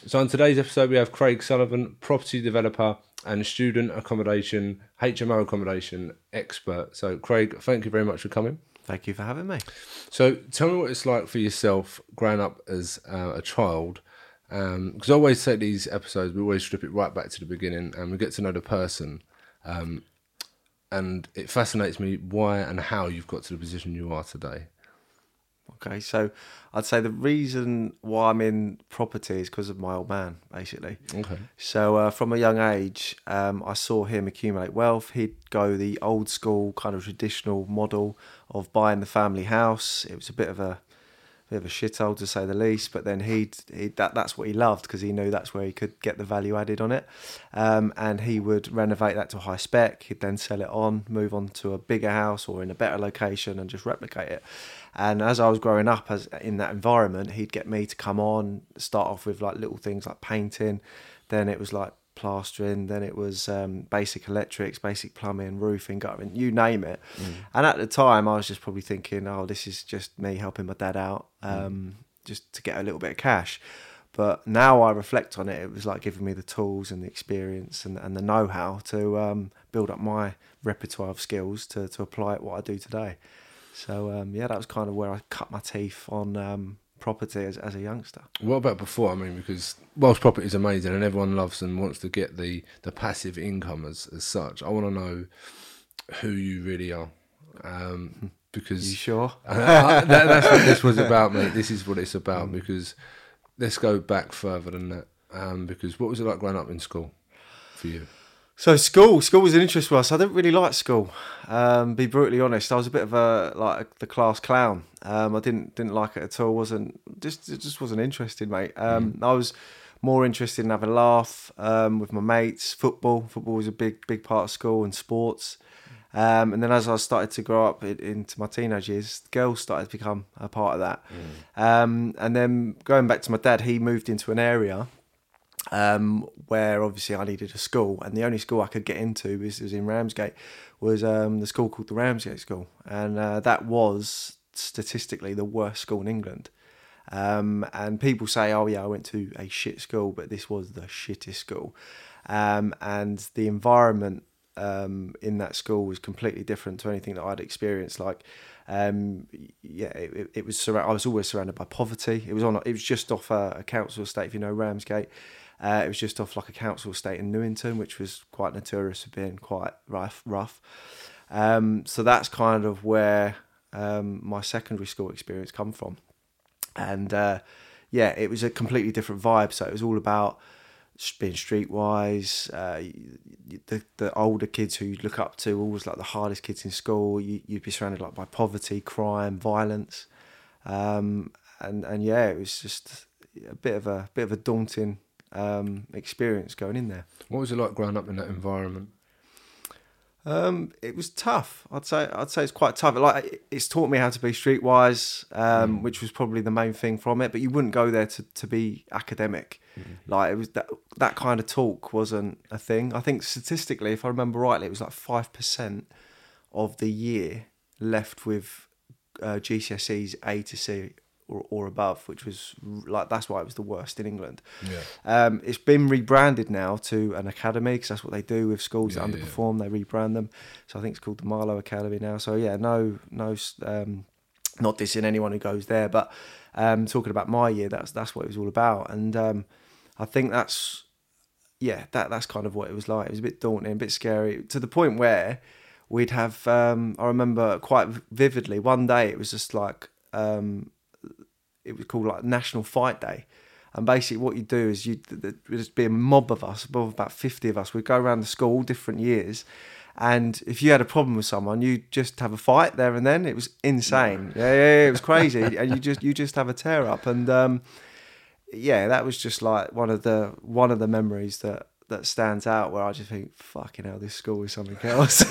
So on today's episode, we have Craig Sullivan, property developer and student accommodation, HMO accommodation expert. So Craig, thank you very much for coming. Thank you for having me. So tell me what it's like for yourself growing up as a child. Because I always say these episodes, we always strip it right back to the beginning and we get to know the person. And it fascinates me why and how you've got to the position you are today. Okay, so I'd say the reason why I'm in property is because of my old man, basically. Okay. So from a young age, I saw him accumulate wealth. He'd go the old school kind of traditional model of buying the family house. It was a bit of a shithole to say the least, but then that's what he loved because he knew that's where he could get the value added on it. And he would renovate that to high spec. He'd then sell it on, move on to a bigger house or in a better location and just replicate it. And as I was growing up in that environment, he'd get me to come on, start off with like little things like painting, then it was like plastering, then it was basic electrics, basic plumbing, roofing, guttering, you name it. And at the time I was just probably thinking, oh, this is just me helping my dad out, just to get a little bit of cash. But now I reflect on it, it was like giving me the tools and the experience and the know-how to build up my repertoire of skills to apply it what I do today. So that was kind of where I cut my teeth on property as a youngster. What about before? I mean, because whilst property is amazing and everyone loves and wants to get the passive income as such, I want to know who you really are. Because You sure? That's what this was about, mate. This is what it's about. Because let's go back further than that. Because what was it like growing up in school for you? So school was an interest for us. I didn't really like school. Be brutally honest, I was a bit of the class clown. I didn't like it at all. It just wasn't interested, mate. I was more interested in having a laugh with my mates. Football was a big part of school and sports. And then as I started to grow up into my teenage years, girls started to become a part of that. And then going back to my dad, he moved into an area where obviously I needed a school, and the only school I could get into was in Ramsgate, was the school called the Ramsgate School, and that was statistically the worst school in England. And people say, oh yeah, I went to a shit school, but this was the shittest school. And the environment in that school was completely different to anything that I'd experienced. Like, it was. I was always surrounded by poverty. It was just off a council estate, if you know Ramsgate. It was just off like a council estate in Newington, which was quite notorious for being quite rough. So that's kind of where my secondary school experience come from. And it was a completely different vibe. So it was all about being streetwise. The older kids who you'd look up to, always like the hardest kids in school. You'd be surrounded like by poverty, crime, violence, and it was just a bit of a daunting experience going in there. What was it like growing up in that environment? It was tough. I'd say it's quite tough. Like, it's taught me how to be streetwise, which was probably the main thing from it. But you wouldn't go there to be academic. Like, it was that kind of talk wasn't a thing. I think statistically, if I remember rightly, it was like 5% of the year left with GCSEs A to C or above, which was like, that's why it was the worst in England. It's been rebranded now to an academy, because that's what they do with schools that underperform. They rebrand them, so I think it's called the Marlow Academy now. So no not dissing anyone who goes there, but talking about my year, that's what it was all about. And I think that's kind of what it was like. It was a bit daunting, a bit scary, to the point where we'd have I remember quite vividly, one day it was just like it was called like National Fight Day. And basically what you do is there'd just be a mob of us, above about 50 of us. We'd go around the school, all different years. And if you had a problem with someone, you'd just have a fight there and then. It was insane. Yeah, it was crazy. And you just have a tear up. And that was just like one of the memories that stands out, where I just think, fucking hell, this school is something else.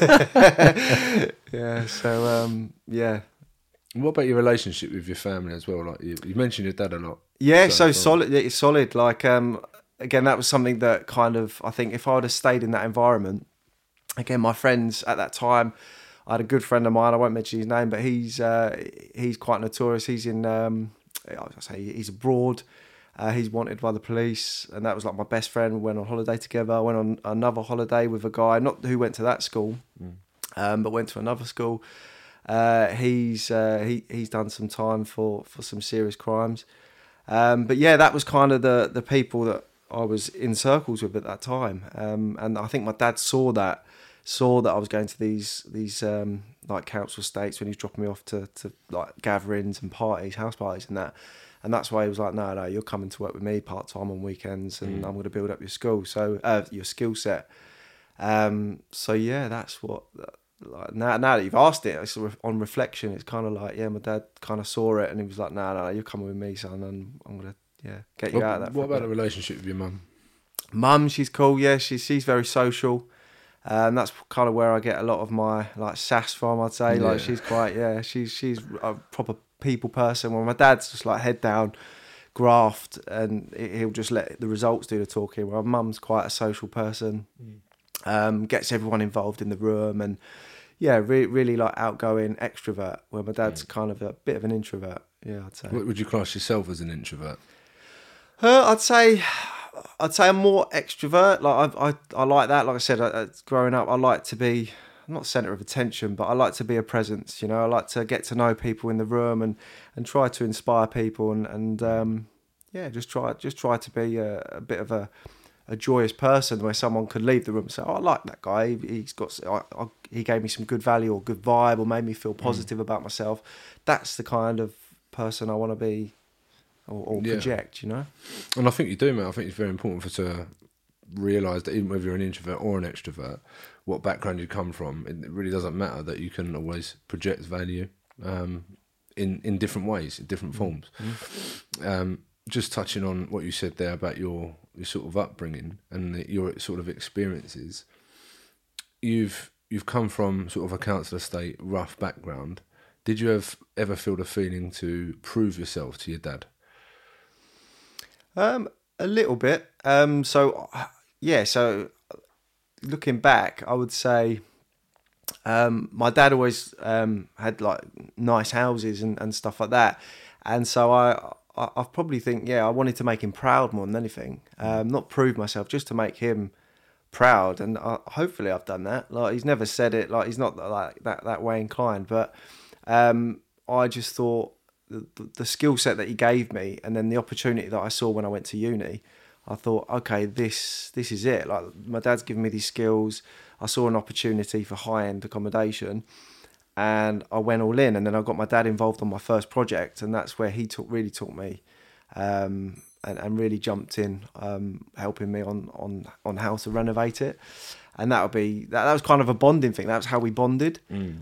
What about your relationship with your family as well? Like you mentioned your dad a lot. Yeah, so solid. It's solid. Like again, that was something that kind of, I think if I would have stayed in that environment, again, my friends at that time, I had a good friend of mine. I won't mention his name, but he's quite notorious. He's in he's abroad. He's wanted by the police, and that was like my best friend. We went on holiday together. I went on another holiday with a guy, not who went to that school, but went to another school. He's done some time for some serious crimes. But yeah, that was kind of the people that I was in circles with at that time. And I think my dad saw that I was going to these like council estates when he was dropping me off to like gatherings and parties, house parties and that. And that's why he was like, no, you're coming to work with me part-time on weekends, and I'm going to build up your school, your skill set. So yeah, that's what, like, now that you've asked it, it's on reflection, it's kind of like, yeah, my dad kind of saw it, and he was like, no, you're coming with me, son, and I'm going to, get you out of that. What about the relationship with your mum? Mum, she's cool, yeah, she's very social. That's kind of where I get a lot of my like sass from, I'd say. Like she's quite, she's a proper people person. Well, my dad's just like head down, graft, and he'll just let the results do the talking. Well, mum's quite a social person, gets everyone involved in the room, and really like outgoing extrovert. Where my dad's kind of a bit of an introvert. Yeah, I'd say. Would you class yourself as an introvert? I'd say I'm more extrovert. Like I like that. Like I said, growing up, I like to be not centre of attention, but I like to be a presence. You know, I like to get to know people in the room and try to inspire people and just try to be a bit of a joyous person where someone could leave the room and say, "Oh, I like that guy. He gave me some good value or good vibe or made me feel positive about myself." That's the kind of person I want to be. Or project, you know? And I think you do, mate. I think it's very important to realise that even whether you're an introvert or an extrovert, what background you come from, it really doesn't matter, that you can always project value in different ways, in different forms. Just touching on what you said there about your sort of upbringing and your sort of experiences, you've come from sort of a council estate, rough background. Did you ever feel the feeling to prove yourself to your dad? A little bit. So looking back, I would say my dad always had like nice houses and stuff like that, and so I probably think I wanted to make him proud more than anything. Not prove myself, just to make him proud, and hopefully I've done that. Like, he's never said it, like he's not like that way inclined, but I just thought the skill set that he gave me, and then the opportunity that I saw when I went to uni, I thought, okay, this is it. Like, my dad's given me these skills. I saw an opportunity for high-end accommodation, and I went all in. And then I got my dad involved on my first project, and that's where he really taught me, and really jumped in, helping me on how to renovate it. And that was kind of a bonding thing. That was how we bonded.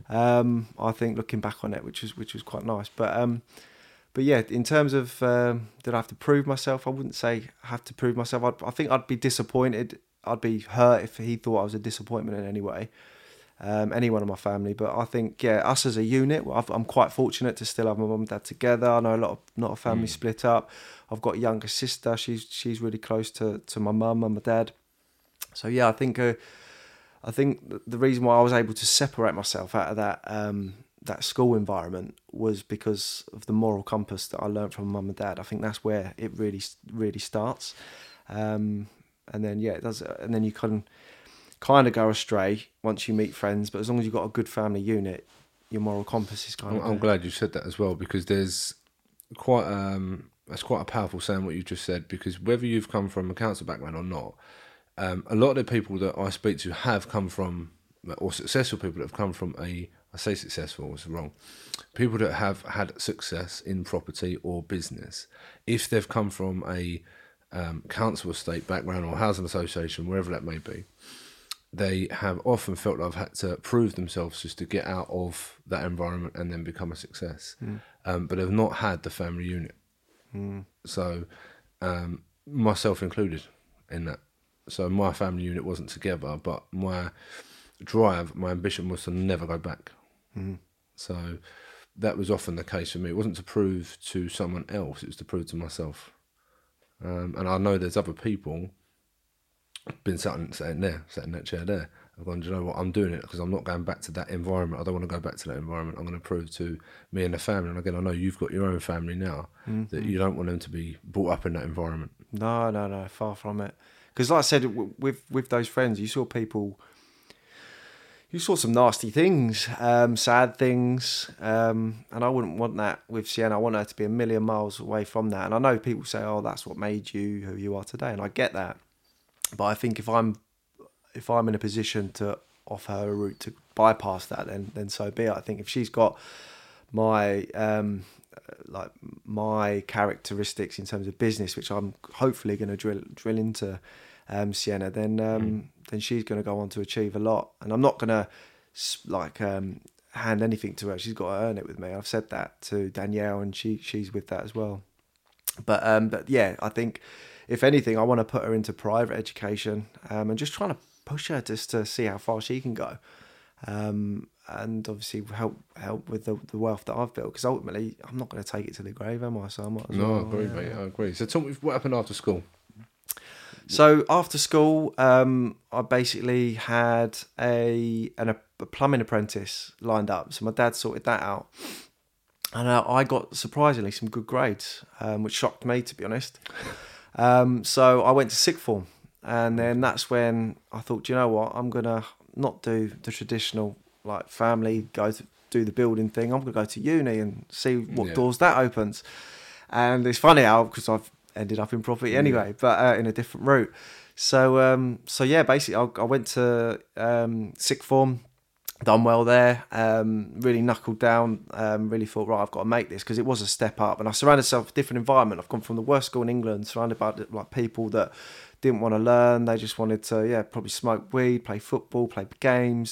I think, looking back on it, which was quite nice. But yeah, in terms of did I have to prove myself? I wouldn't say I have to prove myself. I think I'd be disappointed. I'd be hurt if he thought I was a disappointment in any way. Anyone in my family. But I think us as a unit, I'm quite fortunate to still have my mum and dad together. I know a lot of families split up. I've got a younger sister. She's really close to my mum and my dad. So yeah, I think the reason why I was able to separate myself out of that school environment was because of the moral compass that I learned from mum and dad. I think that's where it really starts, and then it does, and then you can kind of go astray once you meet friends. But as long as you've got a good family unit, your moral compass is kind of. I'm glad you said that as well, because there's that's quite a powerful saying what you just said, because whether you've come from a council background or not. A lot of the people that I speak to have come from, or successful people that have come from I say successful, it's wrong, people that have had success in property or business, if they've come from a council estate background or housing association, wherever that may be, they have often felt they've had to prove themselves just to get out of that environment and then become a success. But they've not had the family unit. So, myself included in that. So my family unit wasn't together, but my drive, my ambition was to never go back. So that was often the case for me. It wasn't to prove to someone else, it was to prove to myself. And I know there's other people been sat in that chair there, I've gone, do you know what, I'm doing it because I'm not going back to that environment. I don't want to go back to that environment. I'm going to prove to me and the family, and again, I know you've got your own family now, that you don't want them to be brought up in that environment. No, far from it. Because like I said, with those friends, you saw people, you saw some nasty things, sad things, and I wouldn't want that with Sienna. I want her to be a million miles away from that. And I know people say, oh, that's what made you who you are today, and I get that. But I think if I'm in a position to offer her a route to bypass that, then so be it. I think if she's got my my characteristics in terms of business, which I'm hopefully going to drill into Sienna, then she's going to go on to achieve a lot. And I'm not going to hand anything to her. She's got to earn it with me. I've said that to Danielle, and she's with that as well. But yeah, I think if anything, I want to put her into private education, and just trying to push her just to see how far she can go. And obviously help with the wealth that I've built, because ultimately I'm not going to take it to the grave, am I? So I might as well. I agree, mate. I agree. So tell me what happened after school. So after school, I basically had a plumbing apprentice lined up. So my dad sorted that out, and I got surprisingly some good grades, which shocked me, to be honest. So I went to sixth form, and then that's when I thought, do you know what? I'm gonna not do the traditional family go to do the building thing. I'm gonna go to uni and see what doors that opens. And it's funny how, because I've ended up in property anyway, but in a different route. So yeah, basically I went to sixth form, done well there, really knuckled down, really thought, right, I've got to make this, because it was a step up, and I surrounded myself with a different environment. I've gone from the worst school in England, surrounded by people that didn't want to learn. They just wanted to probably smoke weed, play football, play games,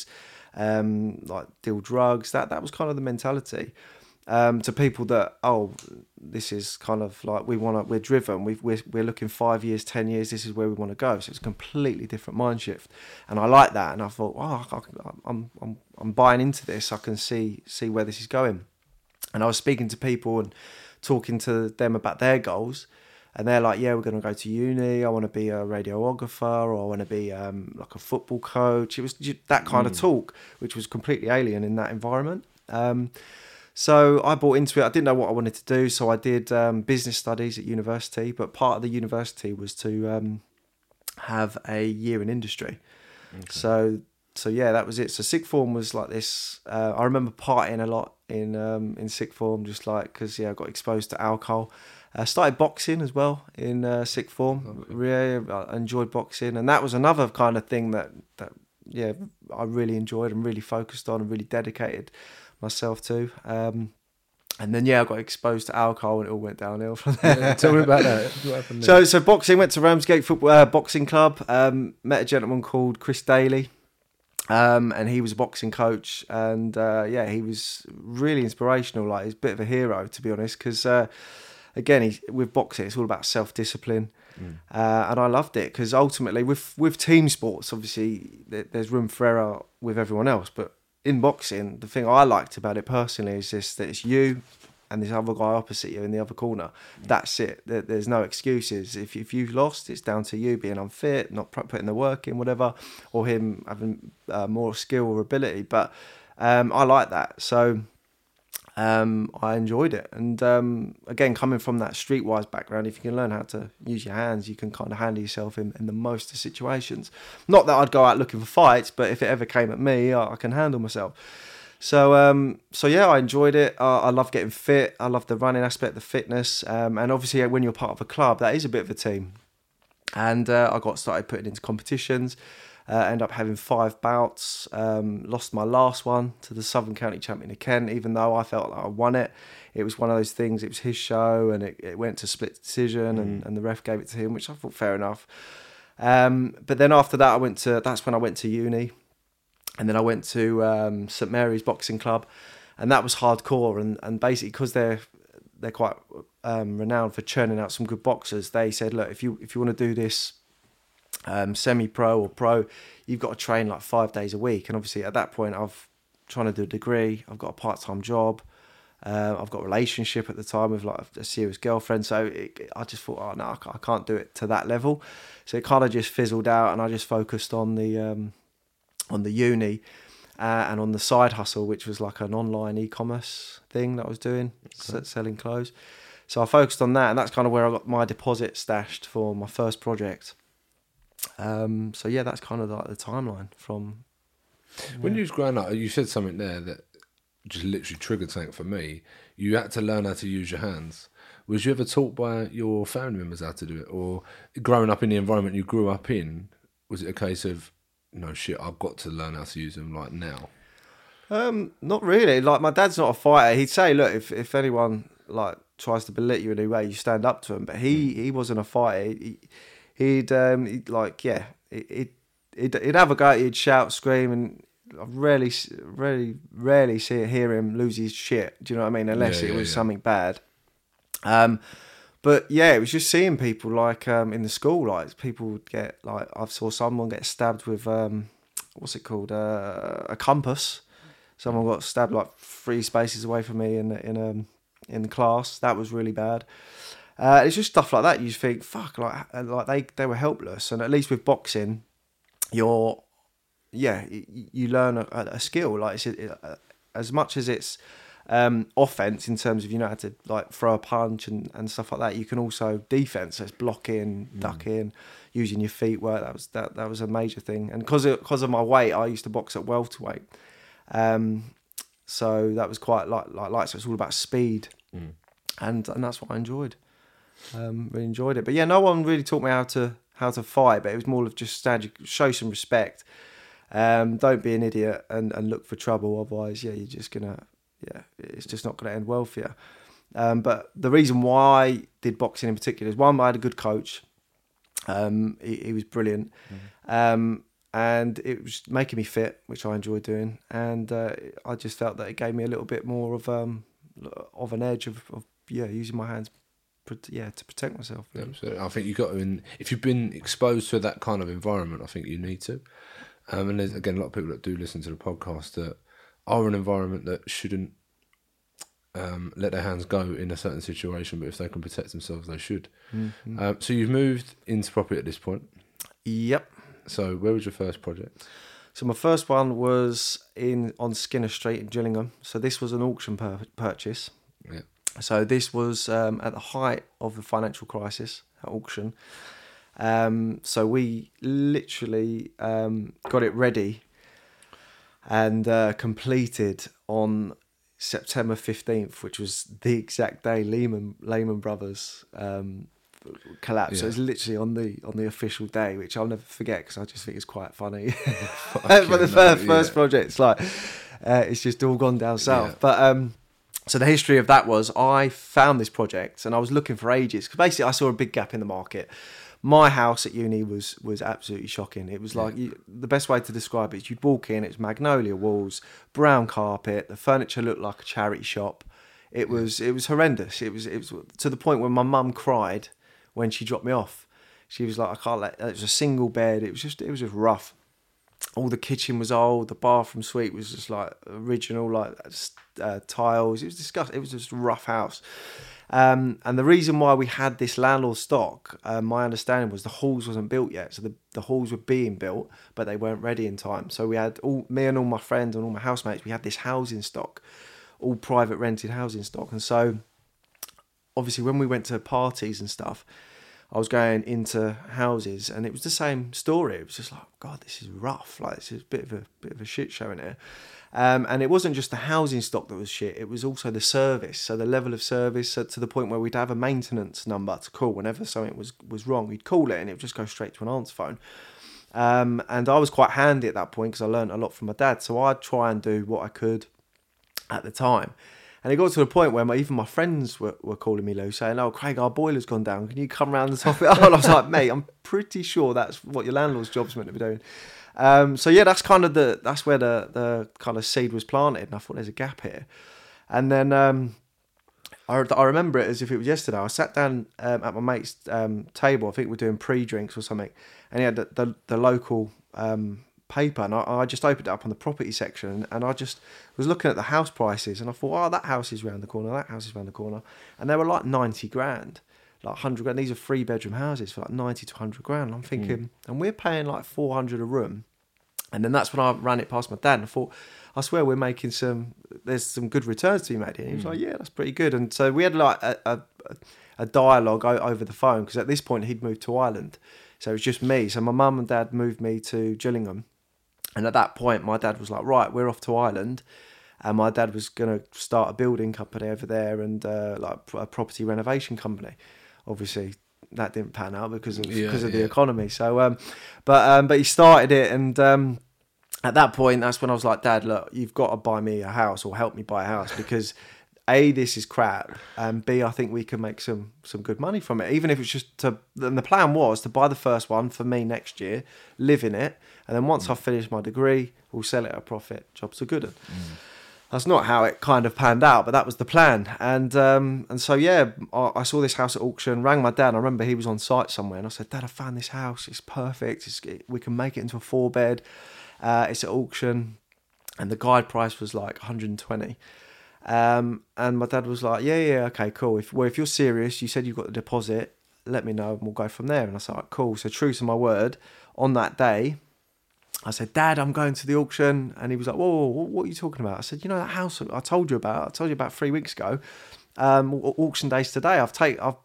deal drugs. That was kind of the mentality. To people that, this is kind of we're driven, we're looking 5 years, 10 years, this is where we want to go. So it's a completely different mind shift, and I like that. And I thought, I'm buying into this. I can see where this is going. And I was speaking to people and talking to them about their goals, and they're like, yeah, we're going to go to uni. I want to be a radiographer, or I want to be a football coach. It was that kind of talk, which was completely alien in that environment. So I bought into it. I didn't know what I wanted to do, so I did business studies at university. But part of the university was to have a year in industry. Okay. So yeah, that was it. So sixth form was like this. I remember partying a lot in sixth form, just because I got exposed to alcohol. I started boxing as well in sixth form. Okay. Really, I enjoyed boxing, and that was another kind of thing that I really enjoyed and really focused on and really dedicated myself to. And then I got exposed to alcohol, and it all went downhill from there. Yeah, tell me about that. What happened there? So boxing, went to Ramsgate football boxing club. Met a gentleman called Chris Daly, and he was a boxing coach, and he was really inspirational. He's a bit of a hero, to be honest, because again, with boxing, it's all about self-discipline. And I loved it, because ultimately with team sports, obviously there's room for error with everyone else, but in boxing, the thing I liked about it personally is just that it's you and this other guy opposite you in the other corner. That's it. There's no excuses. If you've lost, it's down to you being unfit, not putting the work in, whatever, or him having more skill or ability. But I like that. So I enjoyed it. And again, coming from that streetwise background, if you can learn how to use your hands, you can kind of handle yourself in the most of situations. Not that I'd go out looking for fights, but if it ever came at me, I can handle myself. So I enjoyed it. I love getting fit. I love the running aspect, the fitness. And obviously when you're part of a club, that is a bit of a team. And I got started putting into competitions. Ended up having 5 bouts. Lost my last one to the Southern County Champion of Kent, even though I felt like I won it. It was one of those things, it was his show, and it went to split decision, and the ref gave it to him, which I thought fair enough. But then after that, that's when I went to uni. And then I went to St Mary's Boxing Club, and that was hardcore. And basically, because they're quite renowned for churning out some good boxers, they said, look, if you want to do this semi-pro or pro, you've got to train 5 days a week. And obviously at that point I've trying to do a degree, I've got a part-time job, I've got a relationship at the time with a serious girlfriend, so I just thought, I can't do it to that level. So it kind of just fizzled out, and I just focused on the on the uni, and on the side hustle, which was like an online e-commerce thing that I was doing, selling clothes. So I focused on that, and that's kind of where I got my deposit stashed for my first project. So yeah, that's kind of like the timeline from. When you was growing up, you said something there that just literally triggered something for me. You had to learn how to use your hands. Was you ever taught by your family members how to do it, or growing up in the environment you grew up in? Was it a case of, no shit, I've got to learn how to use them like now? Not really. Like, my dad's not a fighter. He'd say, look, if anyone like tries to belittle you in any way, you stand up to him. But he wasn't a fighter. He'd have a go at you, he'd shout, scream, and I rarely hear him lose his shit. Do you know what I mean? Unless it was something bad. But yeah, it was just seeing people like in the school, like people would get like, I saw someone get stabbed with what's it called, a compass. Someone got stabbed like 3 spaces away from me in the class. That was really bad. It's just stuff like that. You just think, fuck, like they were helpless. And at least with boxing, you learn a skill. Like, as much as it's offense in terms of, you know how to like throw a punch and stuff like that, you can also defense. So it's blocking, ducking, using your feet work. That was a major thing. And because of my weight, I used to box at welterweight. So that was quite like so it's all about speed, and that's what I enjoyed. Really enjoyed it. But yeah, no one really taught me how to fight. But it was more of just show some respect. Don't be an idiot and look for trouble. Otherwise, it's just not gonna end well for you. But the reason why I did boxing in particular is, one, I had a good coach. He was brilliant. And it was making me fit, which I enjoyed doing, and I just felt that it gave me a little bit more of an edge of using my hands, to protect myself. Really. Absolutely. I think you got to, if you've been exposed to that kind of environment, I think you need to. And there's, again, a lot of people that do listen to the podcast that are in an environment that shouldn't let their hands go in a certain situation, but if they can protect themselves, they should. Mm-hmm. So you've moved into property at this point. Yep. So where was your first project? So my first one was on Skinner Street in Gillingham. So this was an auction purchase. Yeah. So this was at the height of the financial crisis at auction. So we literally got it ready and completed on September 15th, which was the exact day Lehman Brothers collapse. Yeah. So it's literally on the official day, which I'll never forget because I just think it's quite funny. For the first project, it's like it's just all gone down south. Yeah. But so the history of that was, I found this project and I was looking for ages because basically I saw a big gap in the market. My house at uni was absolutely shocking. It was like, the best way to describe it is, you'd walk in, it's magnolia walls, brown carpet, the furniture looked like a charity shop. It was horrendous. It was to the point where my mum cried when she dropped me off. She was like, it was a single bed. It was just rough. All the kitchen was old. The bathroom suite was just like original, like tiles. It was disgusting. It was just a rough house. And the reason why we had this landlord stock, my understanding was the halls wasn't built yet. So the halls were being built, but they weren't ready in time. So we had me and all my friends and all my housemates, we had this housing stock, all private rented housing stock. And so obviously when we went to parties and stuff, I was going into houses and it was the same story. It was just like, God, this is rough. Like, it's a bit of a shit show in here. And it wasn't just the housing stock that was shit. It was also the service. So the level of service, to the point where we'd have a maintenance number to call whenever something was wrong. We'd call it and it would just go straight to an answer phone. And I was quite handy at that point because I learned a lot from my dad. So I'd try and do what I could at the time. And it got to the point where even my friends were calling me, Lou, saying, "Oh, Craig, our boiler's gone down. Can you come round and top it up?" And I was like, "Mate, I'm pretty sure that's what your landlord's job's meant to be doing." So yeah, that's where the kind of seed was planted. And I thought, there's a gap here. And then I remember it as if it was yesterday. I sat down at my mate's table. I think we were doing pre-drinks or something. And he had the local paper, and I just opened it up on the property section, and I just was looking at the house prices, and I thought, oh, that house is round the corner, that house is round the corner, and they were like 90 grand, like 100 grand. These are 3-bedroom houses for like 90 to 100 grand. I'm thinking, and we're paying like 400 a room, And then that's when I ran it past my dad and I thought, I swear there's some good returns to be made here. And he was like, yeah, that's pretty good. And so we had like a dialogue over the phone, because at this point he'd moved to Ireland. So it was just me. So my mum and dad moved me to Gillingham. And at that point, my dad was like, right, we're off to Ireland. And my dad was going to start a building company over there and like a property renovation company. Obviously, that didn't pan out because of the economy. So, but he started it, and at that point, that's when I was like, Dad, look, you've got to buy me a house or help me buy a house, because A, this is crap, and B, I think we can make some good money from it. Even if it's just and the plan was to buy the first one for me next year, live in it, and then once I've finished my degree, we'll sell it at a profit. Jobs are good. That's not how it kind of panned out, but that was the plan. And so, yeah, I saw this house at auction, rang my dad. I remember he was on site somewhere, and I said, Dad, I found this house. It's perfect. We can make it into a 4-bed. It's at auction. And the guide price was like 120. And my dad was like, yeah, okay, cool. If you're serious, you said you've got the deposit, let me know and we'll go from there. And I said, right, cool. So true to my word, on that day, I said, Dad, I'm going to the auction. And he was like, whoa, what are you talking about? I said, you know that house I told you about 3 weeks ago. Auction day's today. I've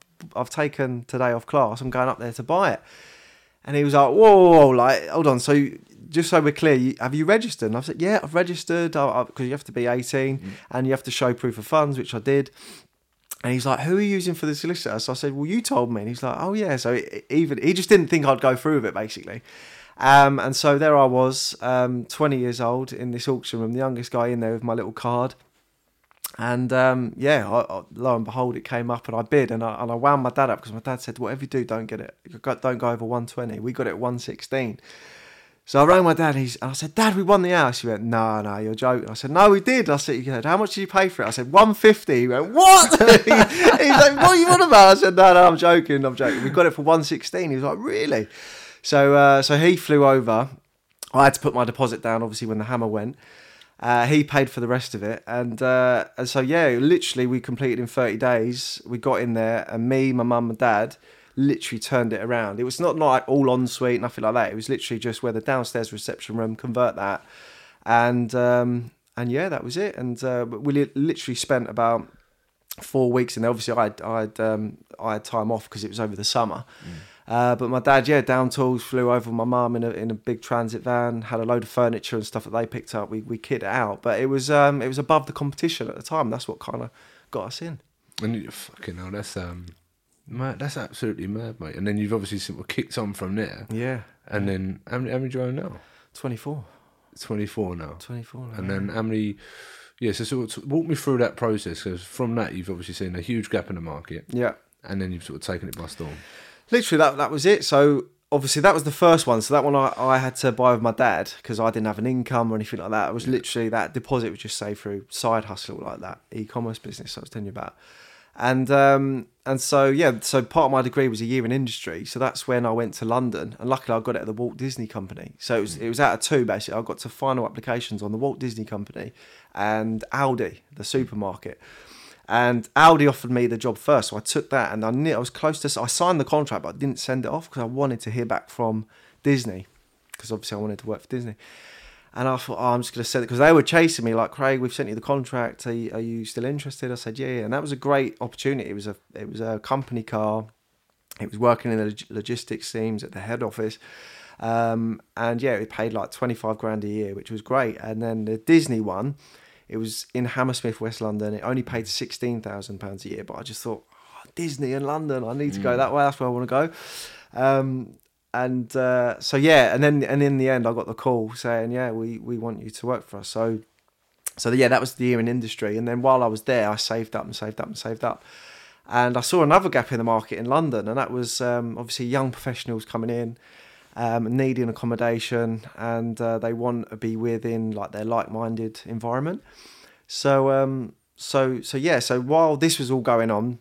taken today off class. I'm going up there to buy it. And he was like, whoa, like, hold on. So just so we're clear, have you registered? And I said, yeah, I've registered, because you have to be 18 and you have to show proof of funds, which I did. And he's like, who are you using for the solicitor? So I said, well, you told me. And he's like, oh yeah. So he just didn't think I'd go through with it, basically. And so there I was, 20 years old in this auction room, the youngest guy in there with my little card. And I, lo and behold, it came up and I bid, and I wound my dad up, because my dad said, whatever you do, don't go over 120. We got it at 116. So I rang my dad, and I said, Dad, we won the house. He went, no, you're joking. I said, no, we did. I said, how much did you pay for it? I said, 150. He went, what? He's like, what are you on about? I said, no, I'm joking. We got it for 116. He was like, really? So he flew over. I had to put my deposit down, obviously, when the hammer went. He paid for the rest of it. And so, yeah, literally we completed in 30 days. We got in there, and me, my mum and dad literally turned it around. It was not like all ensuite, nothing like that. It was literally just where the downstairs reception room, convert that. And yeah, that was it. And we literally spent about 4 weeks in there. Obviously, I had time off because it was over the summer. But my dad, down tools, flew over my mum in a big transit van, had a load of furniture and stuff that they picked up. We kitted it out, but it was above the competition at the time. That's what kind of got us in. And you fucking hell, that's mad. That's absolutely mad, mate. And then you've obviously sort of kicked on from there. Yeah. And then how many do you own now? 24. 24 now. 24 now. And then how many? Yeah. So sort of walk me through that process, because from that you've obviously seen a huge gap in the market. Yeah. And then you've sort of taken it by storm. Literally, that was it. So obviously that was the first one. So that one I had to buy with my dad, because I didn't have an income or anything like that. It was literally, that deposit was just saved through side hustle like that, e-commerce business I was telling you about. And so part of my degree was a year in industry. So that's when I went to London, and luckily I got it at the Walt Disney Company. So it was out of two, basically. I got to final applications on the Walt Disney Company and Aldi, the supermarket. And Aldi offered me the job first, so I took that, and I was close to. I signed the contract, but I didn't send it off because I wanted to hear back from Disney, because obviously I wanted to work for Disney. And I thought, I'm just going to send it, because they were chasing me like, Craig, we've sent you the contract. Are you still interested? I said, yeah. And that was a great opportunity. It was a company car. It was working in the logistics teams at the head office. And yeah, it paid like 25 grand a year, which was great. And then the Disney one, it was in Hammersmith, West London. It only paid £16,000 a year, but I just thought, Disney in London, I need to go that way. That's where I want to go. So yeah, and in the end, I got the call saying, yeah, we want you to work for us. So yeah, that was the year in industry. And then while I was there, I saved up. And I saw another gap in the market in London, and that was obviously young professionals coming in, needing accommodation, and they want to be within like their like-minded environment. So while this was all going on,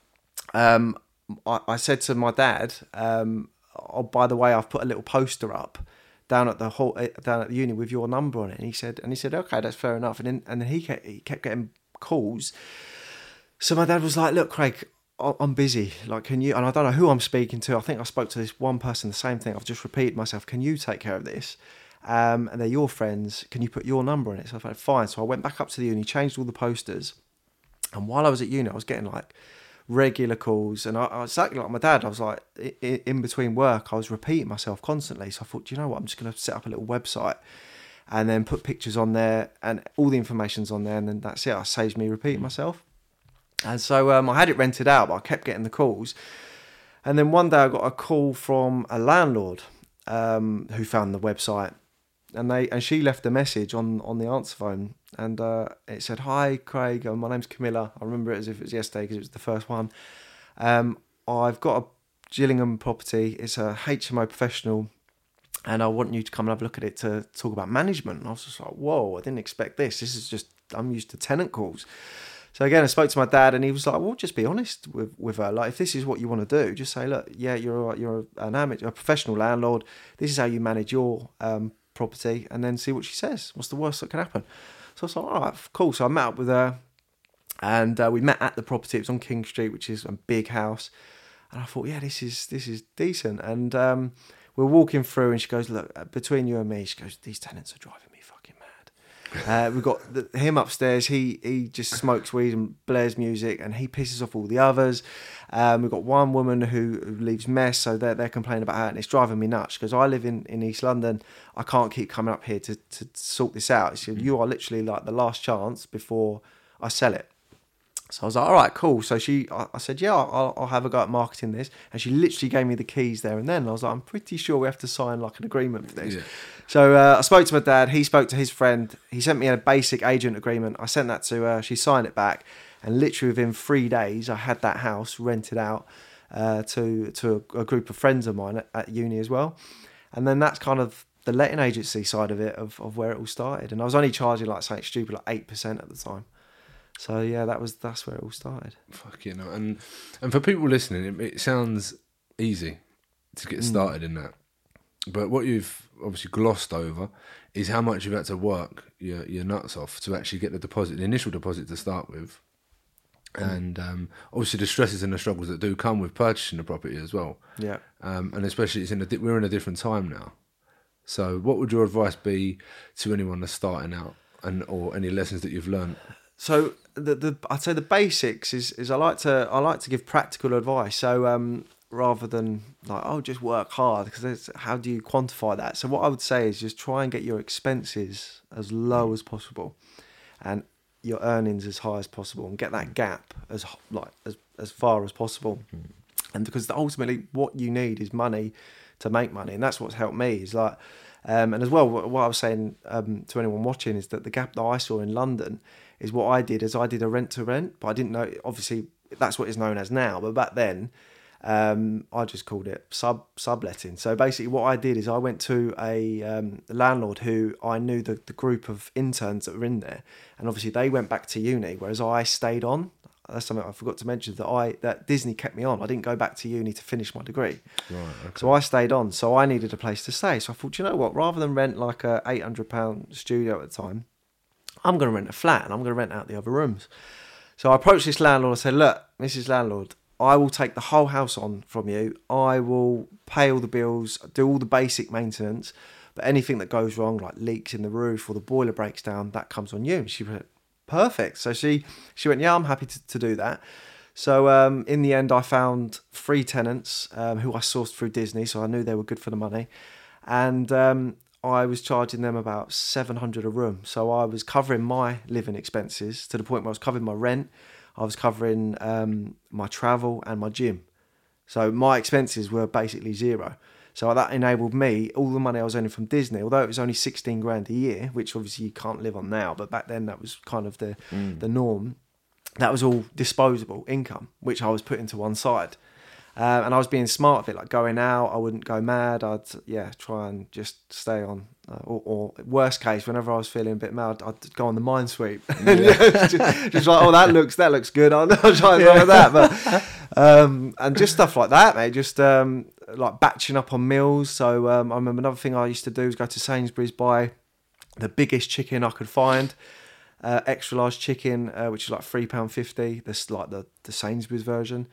I said to my dad, oh, by the way, I've put a little poster up down at the uni with your number on it. And he said, okay, that's fair enough. And then he kept getting calls. So my dad was like, look, Craig, I'm busy. Like, can you? And I don't know who I'm speaking to. I think I spoke to this one person, the same thing. I've just repeated myself. Can you take care of this? and they're your friends. Can you put your number on it? So I thought, fine. So I went back up to the uni, changed all the posters. And while I was at uni, I was getting like regular calls. And I exactly like my dad, I was like, in between work, I was repeating myself constantly. So I thought, do you know what? I'm just going to set up a little website and then put pictures on there and all the information's on there. And then that's it. It saves me repeating myself. And so I had it rented out, but I kept getting the calls. And then one day I got a call from a landlord who found the website. And she left a message on the answer phone, and it said, "Hi, Craig. My name's Camilla." I remember it as if it was yesterday because it was the first one. I've got a Gillingham property. It's a HMO professional, and I want you to come and have a look at it to talk about management. And I was just like, "Whoa! I didn't expect this. This is just I'm used to tenant calls." So again, I spoke to my dad, and he was like, "Well, just be honest with her. Like, if this is what you want to do, just say, look, yeah, you're an amateur, a professional landlord. This is how you manage your property, and then see what she says. What's the worst that can happen?" So I was like, all right, cool. So I met up with her, and we met at the property. It was on King Street, which is a big house. And I thought, yeah, this is decent. And we're walking through, and she goes, "Look, between you and me," she goes, "these tenants are driving me fucking mad." We've got him upstairs. He just smokes weed and blares music, and he pisses off all the others. We've got one woman who leaves mess, so they're complaining about her, and it's driving me nuts because I live in East London. I can't keep coming up here to sort this out. She said, "You are literally like the last chance before I sell it." So I was like, all right, cool. So I said, yeah, I'll have a go at marketing this. And she literally gave me the keys there and then. And I was like, I'm pretty sure we have to sign like an agreement for this. Yeah. So I spoke to my dad. He spoke to his friend. He sent me a basic agent agreement. I sent that to her. She signed it back. And literally within 3 days, I had that house rented out to a group of friends of mine at uni as well. And then that's kind of the letting agency side of it, of where it all started. And I was only charging like something stupid, like 8% at the time. So yeah, that's where it all started. Fuck, you know, and for people listening, it sounds easy to get started in that, but what you've obviously glossed over is how much you've had to work your nuts off to actually get the initial deposit to start with, and obviously the stresses and the struggles that do come with purchasing the property as well. Yeah, and especially we're in a different time now. So, what would your advice be to anyone that's starting out, or any lessons that you've learned? So I'd say the basics is I like to give practical advice. So rather than like, just work hard, because how do you quantify that? So what I would say is just try and get your expenses as low as possible, and your earnings as high as possible, and get that gap as far as possible. And because ultimately what you need is money to make money, and that's what's helped me. Is like, and as well, what I was saying to anyone watching is that the gap that I saw in London is what I did is I did a rent to rent, but I didn't know, obviously that's what it's known as now, but back then I just called it subletting. So basically what I did is I went to a landlord who I knew the group of interns that were in there, and obviously they went back to uni, whereas I stayed on. That's something I forgot to mention, that Disney kept me on. I didn't go back to uni to finish my degree. Right, okay. So I stayed on. So I needed a place to stay. So I thought, you know what, rather than rent like a £800 studio at the time, I'm going to rent a flat and I'm going to rent out the other rooms. So I approached this landlord and said, look, Mrs. Landlord, I will take the whole house on from you. I will pay all the bills, do all the basic maintenance, but anything that goes wrong, like leaks in the roof or the boiler breaks down, that comes on you. And she went, perfect. So she went, yeah, I'm happy to do that. So in the end, I found 3 tenants who I sourced through Disney, so I knew they were good for the money. And I was charging them about $700 a room. So I was covering my living expenses to the point where I was covering my rent, I was covering my travel and my gym. So my expenses were basically zero. So that enabled me, all the money I was earning from Disney, although it was only 16 grand a year, which obviously you can't live on now, but back then that was kind of the norm. That was all disposable income, which I was putting to one side. And I was being smart with it, like going out, I wouldn't go mad. I'd try and just stay on. Or worst case, whenever I was feeling a bit mad, I'd go on the Minesweep. just like, that looks good. I'll try and go with that. But and just stuff like that, mate. Just like batching up on meals. So I remember another thing I used to do was go to Sainsbury's, buy the biggest chicken I could find. Extra large chicken, which is like £3.50. That's like the Sainsbury's version.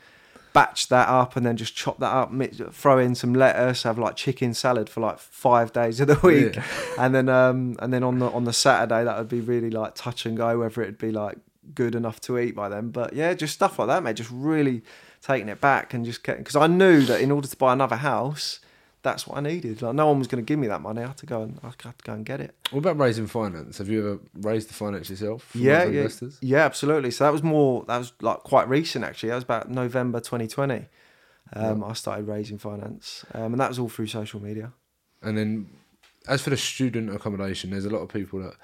batch that up and then just chop that up, throw in some lettuce, have like chicken salad for like 5 days of the week. Yeah. And then on the Saturday, that would be really like touch and go, whether it'd be like good enough to eat by then. But yeah, just stuff like that, mate. Just really taking it back and just because I knew that in order to buy another house, that's what I needed. Like no one was going to give me that money. I had to go and get it. What about raising finance? Have you ever raised the finance yourself? From Yeah, other investors? yeah, absolutely. So that was like quite recent actually. That was about November 2020. I started raising finance, and that was all through social media. And then, as for the student accommodation, there's a lot of people that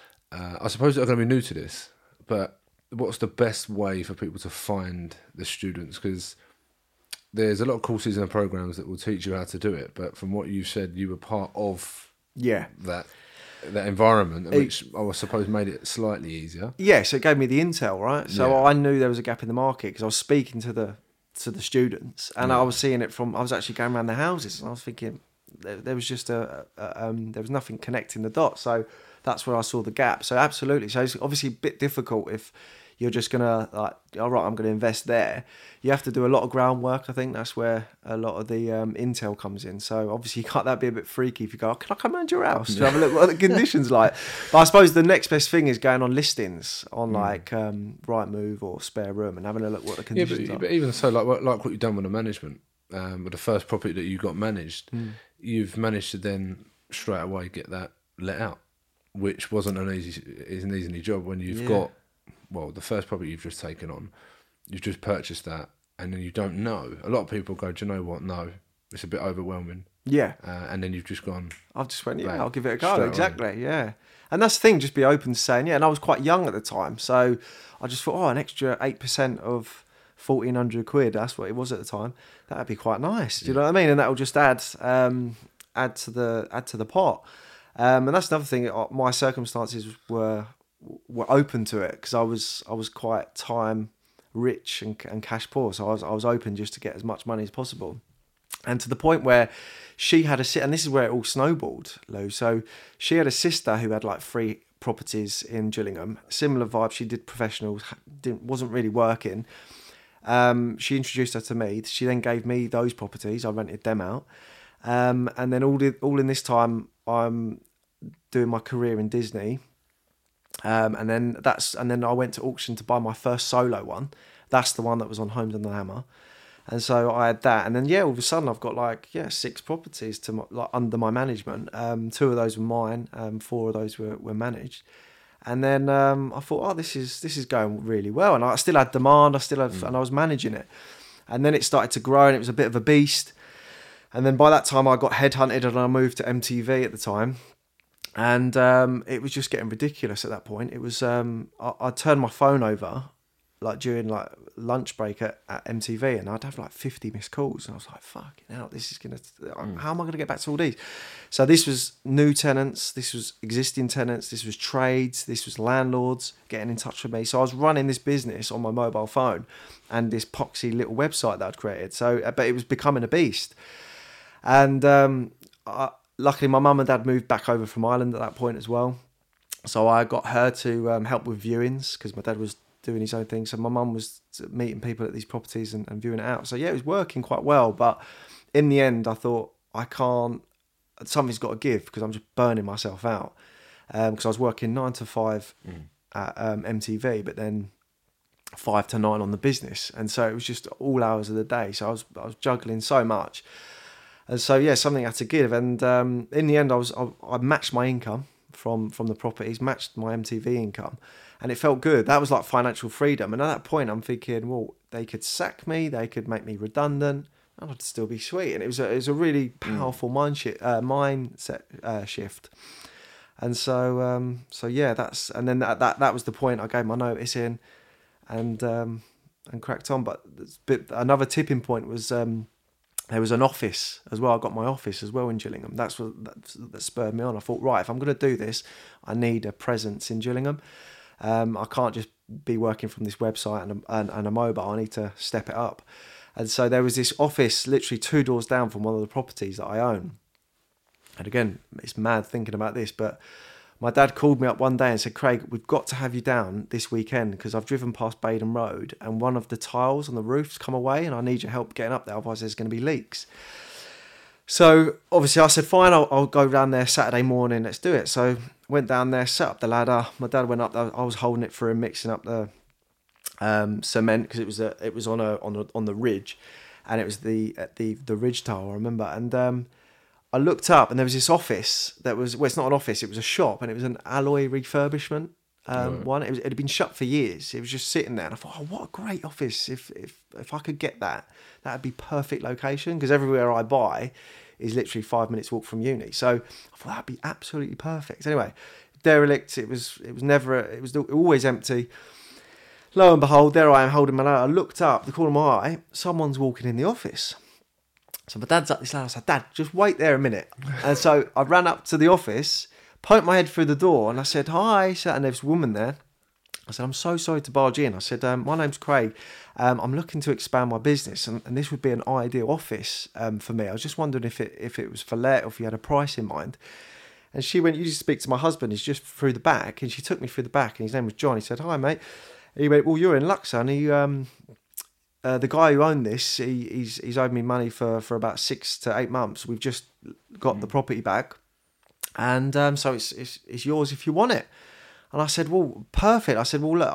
I suppose are going to be new to this. But what's the best way for people to find the students? Because there's a lot of courses and programs that will teach you how to do it. But from what you said, you were part of that environment, which I suppose made it slightly easier. Yeah, so it gave me the intel, right? So I knew there was a gap in the market because I was speaking to the students, and I was seeing it I was actually going around their houses, and I was thinking there was just there was nothing connecting the dots. So that's where I saw the gap. So absolutely. So it's obviously a bit difficult if you're just gonna like, all right, I'm gonna invest there. You have to do a lot of groundwork. I think that's where a lot of the intel comes in. So obviously, that'd be a bit freaky if you go, oh, can I come around your house to have a look what the conditions like? But I suppose the next best thing is going on listings on like Rightmove or Spare Room and having a look what the conditions are. But even so, like what you've done with the management, with the first property that you got managed, you've managed to then straight away get that let out, which wasn't an easy job when you've got. Well, the first property you've just taken on, you've just purchased that, and then you don't know. A lot of people go, do you know what? No, it's a bit overwhelming. Yeah. And then you've just gone. I've just went, I'll give it a go. Exactly, yeah. And that's the thing, just be open to saying, and I was quite young at the time, so I just thought, an extra 8% of 1,400 quid, that's what it was at the time, that'd be quite nice. Do you know what I mean? And that'll just add to the pot. And that's another thing, my circumstances were open to it because I was quite time rich and cash poor, so I was open just to get as much money as possible, and to the point where she had and this is where it all snowballed, Lou. So she had a sister who had like 3 properties in Gillingham, similar vibe. She did professionals, wasn't really working. She introduced her to me. She then gave me those properties. I rented them out, and then all in this time I'm doing my career in Disney. And then I went to auction to buy my first solo one. That's the one that was on Homes and the Hammer. And so I had that. And then, all of a sudden I've got 6 properties under my management. 2 of those were mine. 4 of those were managed. And then I thought, this is going really well. And I still had demand. And I was managing it. And then it started to grow and it was a bit of a beast. And then by that time I got headhunted and I moved to MTV at the time. And it was just getting ridiculous at that point. It was I turned my phone over during lunch break at MTV, and I'd have 50 missed calls, and I was like, "Fucking hell, this is how am I gonna get back to all these?" So this was new tenants, this was existing tenants, this was trades, this was landlords getting in touch with me. So I was running this business on my mobile phone and this poxy little website that I'd created. So, but it was becoming a beast, and luckily, my mum and dad moved back over from Ireland at that point as well. So I got her to help with viewings because my dad was doing his own thing. So my mum was meeting people at these properties and viewing it out. So it was working quite well. But in the end, I thought, something's got to give because I'm just burning myself out. Because I was working 9 to 5 at MTV, but then 5 to 9 on the business. And so it was just all hours of the day. So I was juggling so much. And so, something had to give. And in the end, I matched my income from the properties, matched my MTV income. And it felt good. That was like financial freedom. And at that point, I'm thinking, well, they could sack me. They could make me redundant. And I'd still be sweet. And it was a really powerful mindset shift. And so, and then that was the point. I gave my notice in and cracked on. But another tipping point was... there was an office as well. I got my office as well in Gillingham. That spurred me on. I thought, right, if I'm going to do this, I need a presence in Gillingham. I can't just be working from this website and a mobile. I need to step it up. And so there was this office literally 2 doors down from one of the properties that I own. And again, it's mad thinking about this, but my dad called me up one day and said, Craig, we've got to have you down this weekend because I've driven past Baden Road and one of the tiles on the roof's come away and I need your help getting up there, otherwise there's going to be leaks. So obviously I said, fine, I'll go down there Saturday morning, let's do it. So went down there, set up the ladder. My dad went up there, I was holding it for him, mixing up the cement because it was on the ridge, and it was the ridge tile, I remember. And I looked up and there was this office that was, well, it's not an office, it was a shop, and it was an alloy refurbishment one. It had been shut for years. It was just sitting there, and I thought, oh, what a great office! If I could get that would be perfect location, because everywhere I buy is literally 5 minutes walk from uni. So I thought that'd be absolutely perfect. Anyway, derelict. It was always empty. Lo and behold, there I am holding my ladder. I looked up, the corner of my eye, someone's walking in the office. So my dad's up this ladder. I said, Dad, just wait there a minute. And so I ran up to the office, poked my head through the door, and I said, hi. And there was a woman there. I said, I'm so sorry to barge in. I said, my name's Craig. I'm looking to expand my business, and this would be an ideal office for me. I was just wondering if it was for let or if you had a price in mind. And she went, you just speak to my husband. He's just through the back. And she took me through the back, and his name was John. He said, hi, mate. He went, well, you're in luck, son. The guy who owned this, he's owed me money for about 6 to 8 months. We've just got the property back, and so it's yours if you want it. And I said, well, perfect. I said, well, look,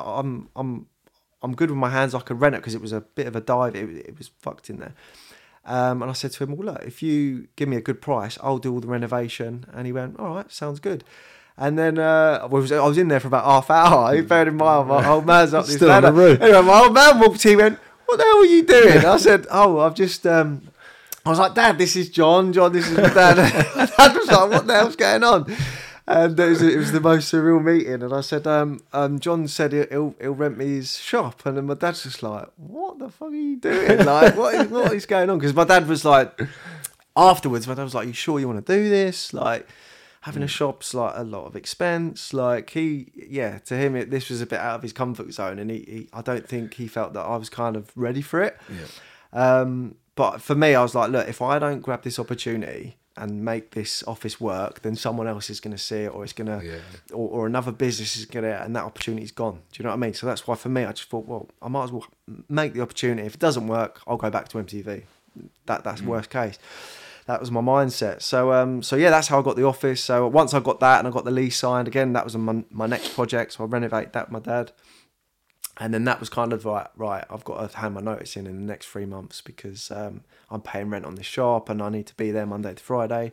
I'm good with my hands. I could rent it because it was a bit of a dive. It was fucked in there. And I said to him, well, look, if you give me a good price, I'll do all the renovation. And he went, all right, sounds good. And then I was in there for about half hour. He beared in mind, my old man's up this ladder. Anyway, my old man walked in, he went, what the hell are you doing? I said, oh, I've just... I was like, Dad, this is John. John, this is my dad. My dad was like, what the hell's going on? And it was the most surreal meeting. And I said, John said he'll rent me his shop. And then my dad's just like, what the fuck are you doing? Like, what is going on? Because my dad was like, afterwards, my dad was like, you sure you want to do this? Like, having a shop's like a lot of expense. Like to him, this was a bit out of his comfort zone. And I don't think he felt that I was kind of ready for it. Yeah. But for me, I was like, look, if I don't grab this opportunity and make this office work, then someone else is going to see it, or it's going to, or another business is going to, and that opportunity's gone. Do you know what I mean? So that's why for me, I just thought, well, I might as well make the opportunity. If it doesn't work, I'll go back to MTV. That's worst case. That was my mindset. So yeah, that's how I got the office. So once I got that and I got the lease signed, again, that was my next project. So I renovate that with my dad. And then that was kind of like, right, I've got to hand my notice in the next 3 months because I'm paying rent on this shop and I need to be there Monday to Friday.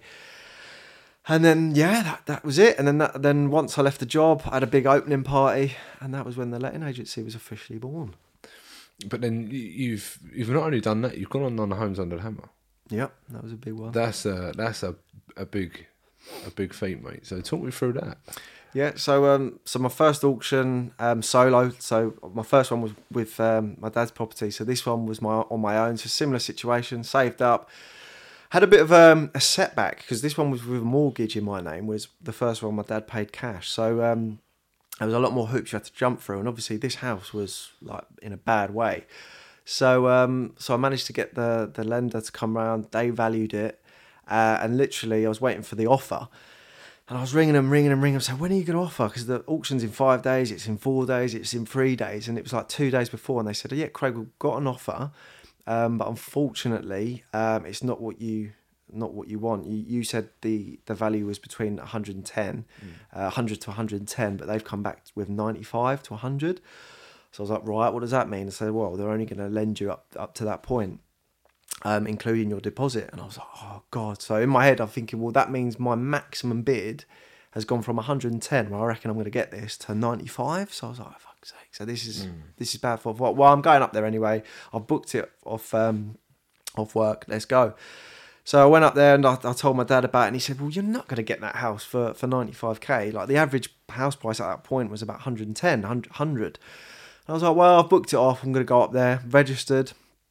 And then, yeah, that was it. And then once I left the job, I had a big opening party, and that was when the letting agency was officially born. But then you've not only done that, you've gone on the Homes Under the Hammer. Yep, that was a big one. That's a big feat, mate. So talk me through that. Yeah, so my first auction solo. So my first one was with my dad's property. So this one was on my own. So similar situation, saved up. Had a bit of a setback because this one was with a mortgage in my name. Was the first one my dad paid cash. So there was a lot more hoops you had to jump through, and obviously this house was like in a bad way. So I managed to get the lender to come round. They valued it, and literally I was waiting for the offer. And I was ringing them, saying, when are you going to offer? Because the auction's in 5 days, it's in 4 days, it's in 3 days. And it was like 2 days before. And they said, oh, yeah, Craig, we've got an offer. But unfortunately, it's not what you want. You said the value was between 100 to 110, but they've come back with 95 to 100. So I was like, right, what does that mean? I said, well, they're only going to lend you up to that point. Including your deposit. And I was like, oh God. So in my head I'm thinking, well, that means my maximum bid has gone from 110, where I reckon I'm going to get this, to 95. So I was like, oh, fuck's sake. So this is bad for, well, I'm going up there anyway. I've booked it off work. Let's go. So I went up there and I told my dad about it, and he said, well, you're not going to get that house for 95k. Like the average house price at that point was about 110, 100. And I was like, well, I've booked it off. I'm going to go up there, registered.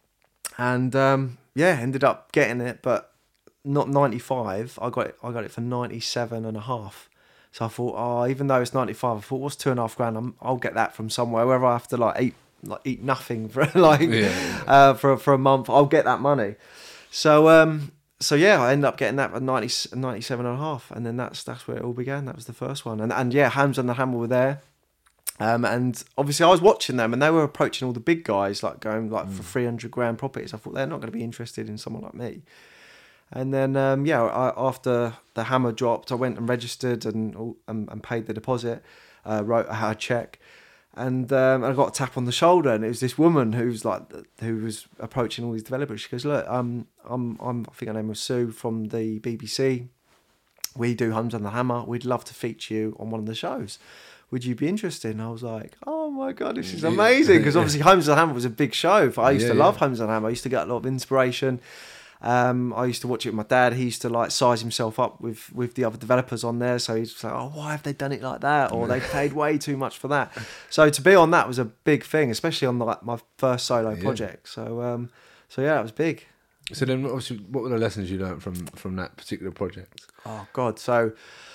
And ended up getting it, but not 95. I got it for 97.5. So I thought, even though it's 95, I thought, what's $2,500? I'll get that from somewhere. Whether I have to eat nothing for for a month, I'll get that money. So so yeah, I ended up getting that at 97 and a half, and then that's where it all began. That was the first one, and yeah, Hamza and the Hammer were there, and obviously I was watching them, and they were approaching all the big guys, like going like for 300 grand properties. I thought they're not going to be interested in someone like me. And then after the Hammer dropped, I went and registered and paid the deposit, wrote a check. And I got a tap on the shoulder, and it was this woman who was approaching all these developers. She goes, "Look, I'm I think her name was Sue from the BBC. We do Hamza and the Hammer. We'd love to feature you on one of the shows. Would you be interested?" And I was like, "Oh my god, this is amazing!" Because obviously Hamza and the Hammer was a big show. I used to love Hamza and the Hammer. I used to get a lot of inspiration. I used to watch it with my dad. He used to like size himself up with the other developers on there. So he'd say, "Oh, why have they done it like that?" Or "They paid way too much for that." So to be on that was a big thing, especially on my first solo project. So yeah, it was big. So then, obviously, what were the lessons you learned from that particular project? Oh God, so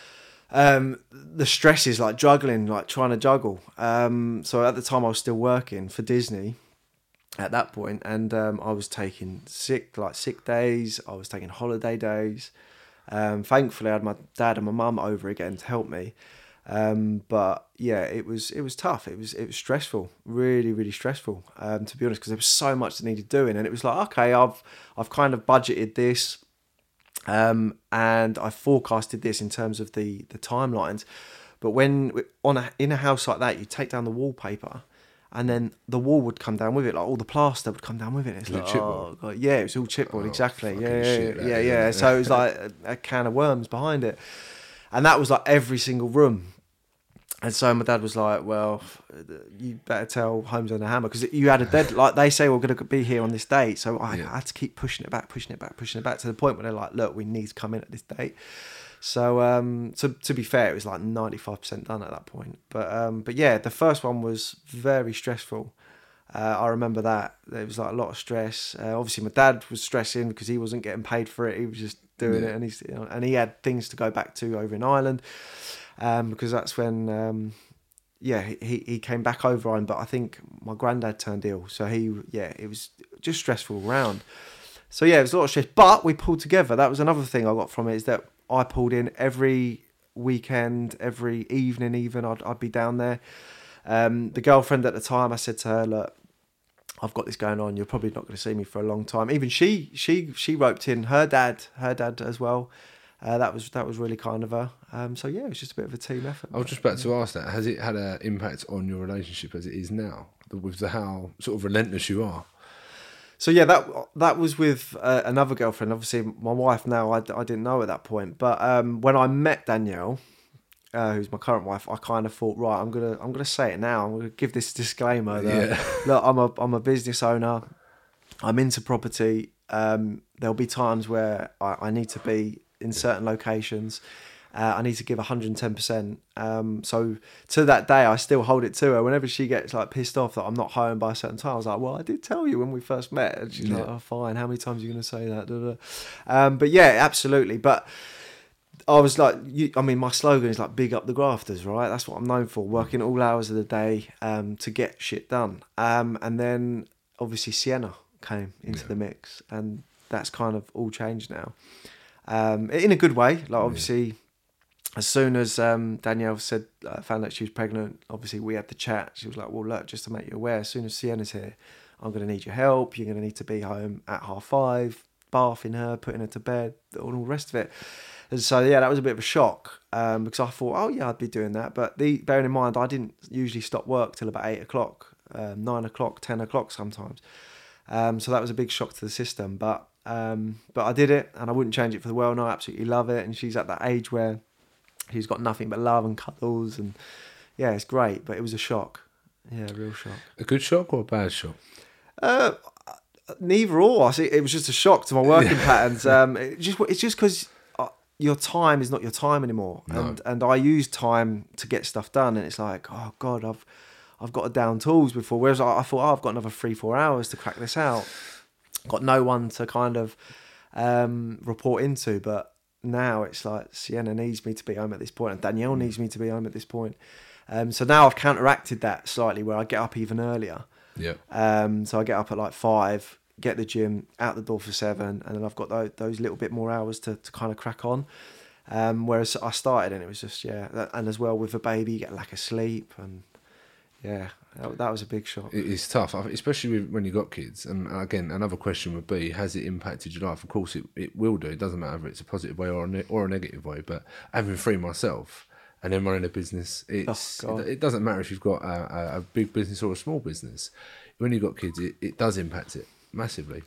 the stress is like juggling, like trying to juggle. So at the time I was still working for Disney. At that point, and I was taking sick days. I was taking holiday days. Thankfully, I had my dad and my mum over again to help me. But yeah, it was tough. It was stressful, really, really stressful. To be honest, because there was so much that needed doing, and it was like, okay, I've kind of budgeted this, and I forecasted this in terms of the timelines. But when in a house like that, you take down the wallpaper. And then the wall would come down with it, like all the plaster would come down with it. It's like, oh God, yeah, it was all chipboard, exactly. Yeah. So it was like a can of worms behind it, and that was like every single room. And so my dad was like, "Well, you better tell Hamza and the Hammer, because you had a dead, like they say we're going to be here on this date." So I had to keep pushing it back to the point where they're like, "Look, we need to come in at this date." So to be fair, it was like 95% done at that point. But yeah, the first one was very stressful. I remember that. There was like a lot of stress. Obviously, my dad was stressing because he wasn't getting paid for it. He was just doing it, and he had things to go back to over in Ireland, because that's when he came back over Ireland. But I think my granddad turned ill, so it was just stressful around. So yeah, it was a lot of stress. But we pulled together. That was another thing I got from it, is that I pulled in every weekend, every evening even, I'd be down there. The girlfriend at the time, I said to her, "Look, I've got this going on. You're probably not going to see me for a long time." Even she roped in her dad as well. That was really kind of her. So yeah, it was just a bit of a team effort. I was just about to ask that. Has it had an impact on your relationship as it is now, with how sort of relentless you are? So yeah, that was with another girlfriend. Obviously, my wife now, I didn't know at that point. But when I met Danielle, who's my current wife, I kind of thought, right, I'm gonna say it now. I'm gonna give this disclaimer that look, I'm a business owner. I'm into property. There'll be times where I need to be in certain locations. I need to give 110%. So to that day, I still hold it to her. Whenever she gets like pissed off that I'm not home by a certain time, I was like, "Well, I did tell you when we first met." And she's like, "Oh, fine. How many times are you going to say that?" But yeah, absolutely. But I was like, my slogan is like "Big up the grafters," right? That's what I'm known for, working all hours of the day to get shit done. And then obviously Sienna came into the mix, and that's kind of all changed now, in a good way. Like obviously. As soon as Danielle found out she was pregnant, obviously we had the chat. She was like, "Well, look, just to make you aware, as soon as Sienna's here, I'm going to need your help. You're going to need to be home at 5:30, bathing her, putting her to bed, all the rest of it." And so, yeah, that was a bit of a shock, because I thought, oh, yeah, I'd be doing that. But bearing in mind, I didn't usually stop work till about 8 o'clock, 9 o'clock, 10 o'clock sometimes. So that was a big shock to the system. But I did it, and I wouldn't change it for the world. And I absolutely love it. And she's at that age where he's got nothing but love and cuddles, and yeah, it's great. But it was a shock, a real shock. A good shock or a bad shock? Neither or. It was just a shock to my working patterns. It's just because your time is not your time anymore, and I use time to get stuff done, and it's like, oh God, I've got to down tools before. Whereas I thought, I've got another 3-4 hours to crack this out. Got no one to kind of report into, but. Now it's like Sienna needs me to be home at this point, and Danielle needs me to be home at this point. So now I've counteracted that slightly, where I get up even earlier. Yeah. So I get up at like 5, get the gym, out the door for 7, and then I've got those little bit more hours to kind of crack on. Whereas I started and it was just, and as well with a baby, you get a lack of sleep, and that was a big shock. It is tough, especially when you've got kids. And again, another question would be, has it impacted your life? Of course, it will do. It doesn't matter if it's a positive way or a negative way. But having 3 myself and then running a business, it doesn't matter if you've got a big business or a small business. When you've got kids, it does impact it massively.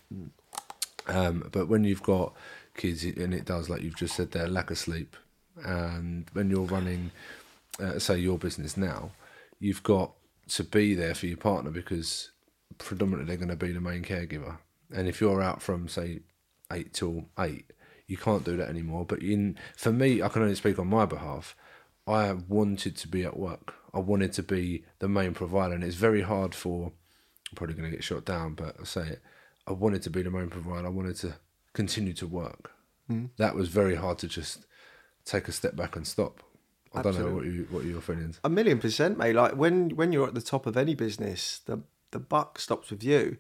But when you've got kids, and it does, like you've just said there, lack of sleep. And when you're running, say, your business now, you've got to be there for your partner because predominantly they're going to be the main caregiver. And if you're out from, say, 8 till 8, you can't do that anymore. But for me, I can only speak on my behalf. I wanted to be at work. I wanted to be the main provider. And it's very hard I'm probably going to get shot down, but I'll say it. I wanted to be the main provider. I wanted to continue to work. That was very hard to just take a step back and stop. I don't know what your feelings. 1,000,000%, mate. Like when you're at the top of any business, the buck stops with you.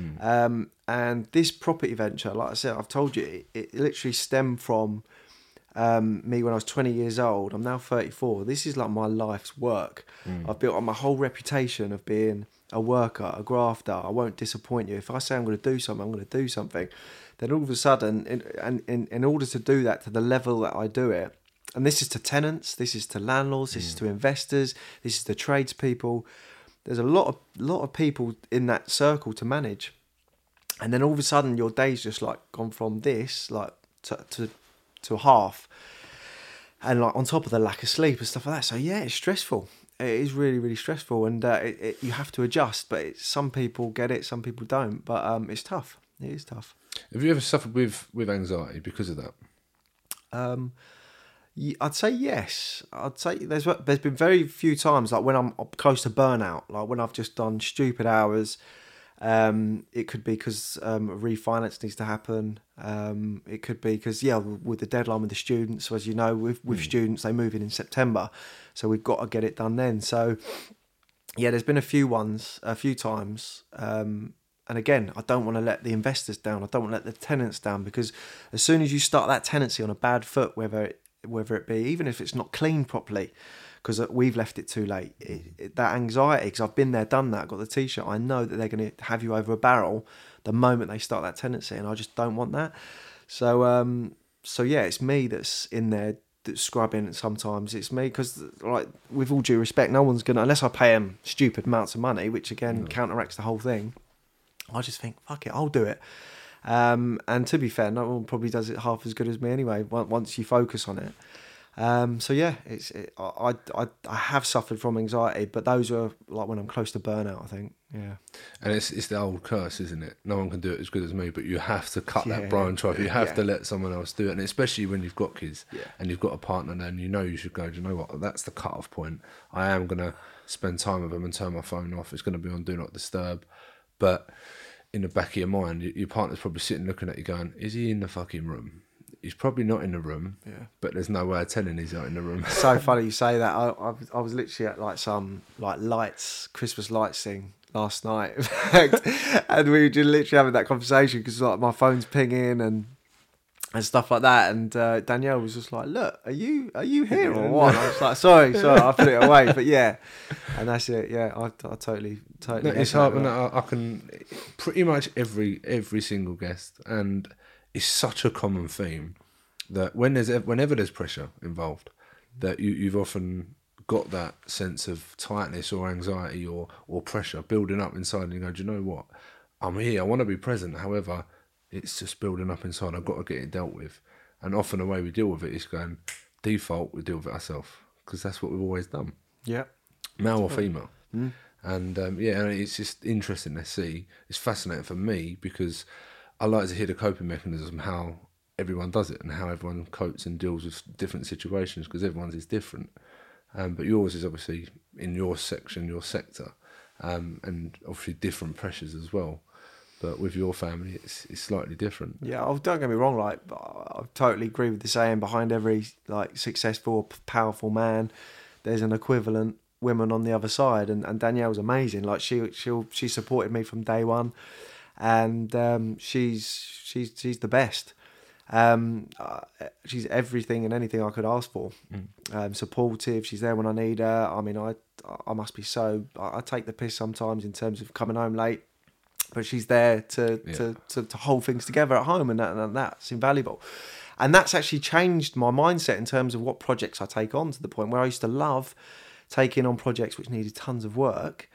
And this property venture, like I said, I've told you, it literally stemmed from me when I was 20 years old. I'm now 34. This is like my life's work. I've built on my whole reputation of being a worker, a grafter. I won't disappoint you. If I say I'm going to do something, I'm going to do something. Then all of a sudden, in order to do that to the level that I do it, and this is to tenants, this is to landlords, this is to investors, this is to tradespeople. There's a lot of people in that circle to manage, and then all of a sudden your day's just like gone from this like to half, and like on top of the lack of sleep and stuff like that. So yeah, it's stressful. It is really, really stressful, and you have to adjust. But some people get it, some people don't. But it's tough. It is tough. Have you ever suffered with anxiety because of that? I'd say yes. I'd say there's been very few times like when I'm close to burnout, like when I've just done stupid hours. It could be because a refinance needs to happen. It could be because with the deadline with the students. So as you know, with students, they move in September, so we've got to get it done then. So yeah, there's been a few times. And again, I don't want to let the investors down. I don't want to let the tenants down, because as soon as you start that tenancy on a bad foot, whether it be, even if it's not cleaned properly, because we've left it too late, that anxiety, because I've been there, done that, got the t-shirt, I know that they're going to have you over a barrel the moment they start that tenancy, and I just don't want that. So yeah, it's me that's in there that's scrubbing. Sometimes it's me, because like, with all due respect, no one's going to, unless I pay them stupid amounts of money, which again counteracts the whole thing, I just think, fuck it, I'll do it. And to be fair, no one probably does it half as good as me anyway, once you focus on it. So yeah, I have suffered from anxiety, but those are like when I'm close to burnout, I think. Yeah. And it's the old curse, isn't it? No one can do it as good as me, but you have to cut that branch off. You have to let someone else do it. And especially when you've got kids and you've got a partner, then you should go, do you know what? That's the cut-off point. I am going to spend time with them and turn my phone off. It's going to be on Do Not Disturb. But in the back of your mind, your partner's probably sitting looking at you going, is he in the fucking room? He's probably not in the room, but there's no way of telling he's not in the room. So funny you say that. I was literally at like some like Christmas lights thing last night, and we were just literally having that conversation because like my phone's pinging and stuff like that, and Danielle was just like, "Look, are you here or what?" I was like, "Sorry, I put it away." But yeah, and that's it. Yeah, I totally. No, it's hard, and I can pretty much every single guest, and it's such a common theme that whenever there's pressure involved, that you've often got that sense of tightness or anxiety or pressure building up inside, and you go, do you know what? I'm here. I want to be present. However, it's just building up inside. I've got to get it dealt with. And often the way we deal with it is going, default, we deal with it ourselves, because that's what we've always done. Yeah. Male or female. And and it's just interesting to see. It's fascinating for me because I like to hear the coping mechanism, how everyone does it and how everyone copes and deals with different situations, because everyone's is different. But yours is obviously in your section, your sector, and obviously different pressures as well. But with your family, it's slightly different. Yeah, don't get me wrong. Like, I totally agree with the saying, behind every like successful, powerful man, there's an equivalent woman on the other side. And Danielle's amazing. Like she supported me from day one. and she's the best. She's everything and anything I could ask for. Supportive. She's there when I need her. I mean, I must be so. I take the piss sometimes in terms of coming home late, but she's there to hold things together at home, and that's invaluable. And that's actually changed my mindset in terms of what projects I take on, to the point where I used to love taking on projects which needed tons of work.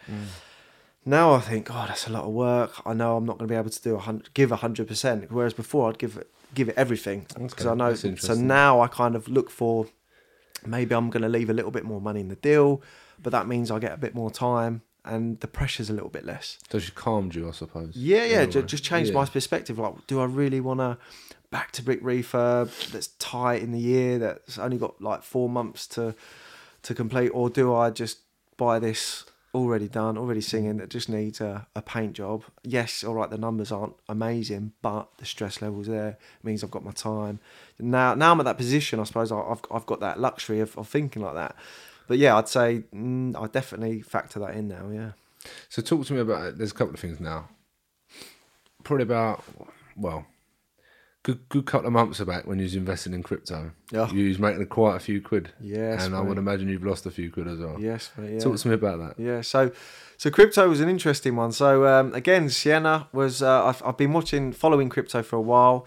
Now I think, oh, that's a lot of work. I know I'm not going to be able to give 100%. Whereas before I'd give it everything, because I know. So now I kind of look for, maybe I'm going to leave a little bit more money in the deal, but that means I get a bit more time and the pressure's a little bit less. So she calmed you, I suppose. Yeah. Just changed my perspective. Like, do I really want to back to brick refurb that's tight in the year, that's only got like 4 months to complete, or do I just buy this already done, already singing, that just needs a paint job? Yes, all right, the numbers aren't amazing, but the stress level's there. It means I've got my time. Now I'm at that position, I suppose I've got that luxury of thinking like that. But yeah, I'd say I definitely factor that in now, yeah. So talk to me about it. There's a couple of things now. Probably about, well, good couple of months back when you was investing in crypto. Yeah. You was making quite a few quid. Yes. And I would imagine you've lost a few quid as well. Yes, mate, yeah. Talk to me about that. Yeah, so crypto was an interesting one. So again, Sienna was, I've been following crypto for a while.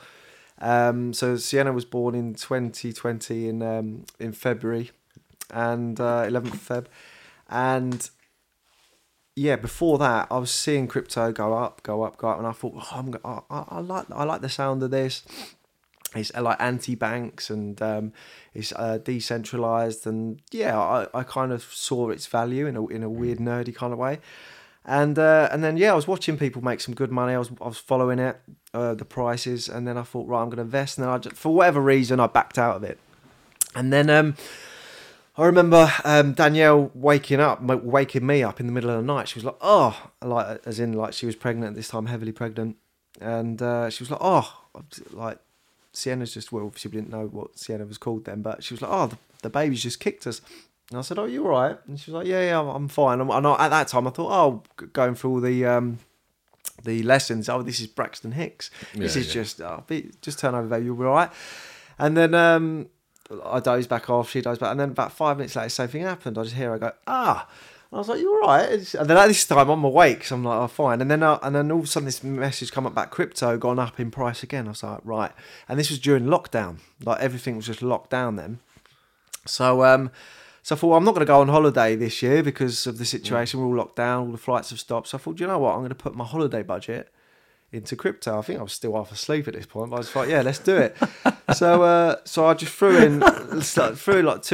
So Sienna was born in 2020 in February, and 11th of Feb. And yeah, before that, I was seeing crypto go up, and I thought, I like the sound of this. It's like anti-banks, and it's decentralized, and yeah, I kind of saw its value in a weird nerdy kind of way. And then yeah, I was watching people make some good money. I was following it, the prices, and then I thought, right, I'm going to invest. And then for whatever reason, I backed out of it. And then I remember Danielle waking me up in the middle of the night. She was like, oh, like, as in like she was pregnant at this time, heavily pregnant. And she was like, oh, like Sienna's just, well, obviously we didn't know what Sienna was called then, but she was like, oh, the baby's just kicked us. And I said, oh, you all right? And she was like, yeah, I'm fine. And at that time I thought, oh, going through all the lessons, oh, this is Braxton Hicks. This is just turn over, baby, you'll be all right. And then I dozed back off, she dozed back, and then about 5 minutes later, the same thing happened. I just hear her go, ah. And I was like, you all right? And then at this time, I'm awake, so I'm like, oh, fine. And then all of a sudden, this message come up about crypto, gone up in price again. I was like, right. And this was during lockdown. Like, everything was just locked down then. So I thought, well, I'm not going to go on holiday this year because of the situation. We're all locked down, all the flights have stopped. So I thought, you know what? I'm going to put my holiday budget into crypto. I think I was still half asleep at this point, but I was like, yeah, let's do it. So I just threw like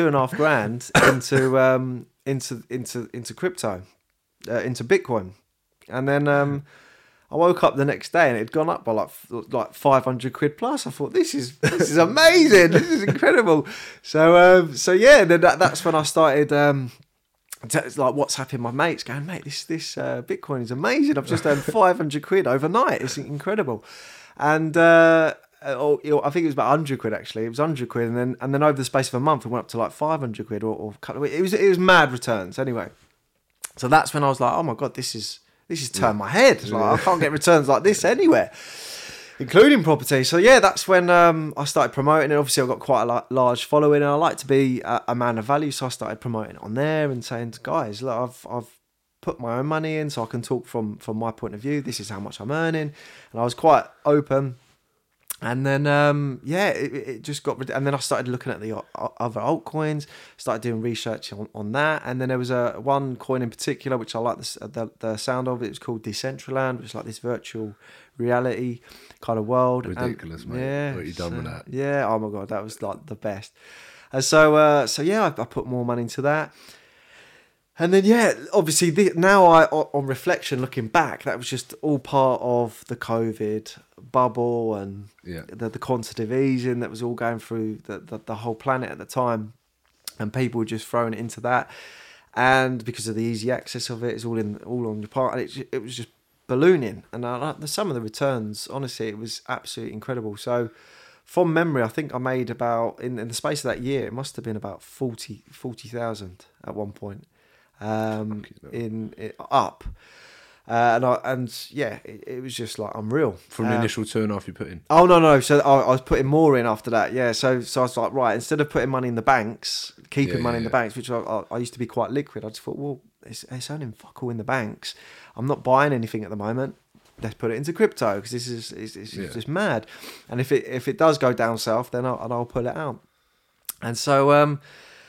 $2,500 into crypto, into Bitcoin. And then I woke up the next day and it had gone up by like 500 quid plus. I thought, this is amazing. This is incredible. So yeah, then that's when I started like WhatsApping my mates, going, mate, this Bitcoin is amazing. I've just earned 500 quid overnight. It's incredible. And I think it was about 100 quid actually. It was 100 quid, and then over the space of a month, it went up to like 500 quid or it was mad returns anyway. So that's when I was like, oh my god, this is turned my head. Like, I can't get returns like this anywhere, including property. So yeah, that's when I started promoting it. Obviously, I've got quite a large following, and I like to be a man of value. So I started promoting it on there and saying to guys, look, I've put my own money in, so I can talk from my point of view. This is how much I'm earning, and I was quite open. And then it just got, and then I started looking at the other altcoins, started doing research on that, and then there was one coin in particular which I like the sound of. It was called Decentraland, which is like this virtual reality kind of world. Ridiculous, mate. Yeah, what you done with that? Yeah, oh my god, that was like the best. And so yeah, I put more money into that. And then, yeah, obviously, now on reflection, looking back, that was just all part of the COVID bubble and the quantitative easing that was all going through the whole planet at the time. And people were just throwing it into that. And because of the easy access of it, it's all on your part. And it was just ballooning. And some of the returns, honestly, it was absolutely incredible. So from memory, I think I made about, in the space of that year, it must have been about 40,000 at one point. Up, It was just like unreal. From the initial 2.5 you put in. Oh no! So I was putting more in after that. Yeah. So I was like, right, instead of putting money in the banks, keeping money in the banks, which I used to be quite liquid. I just thought, well, it's earning fuck all in the banks. I'm not buying anything at the moment. Let's put it into crypto because this is it's just mad. And if it does go down south, then I'll pull it out. And so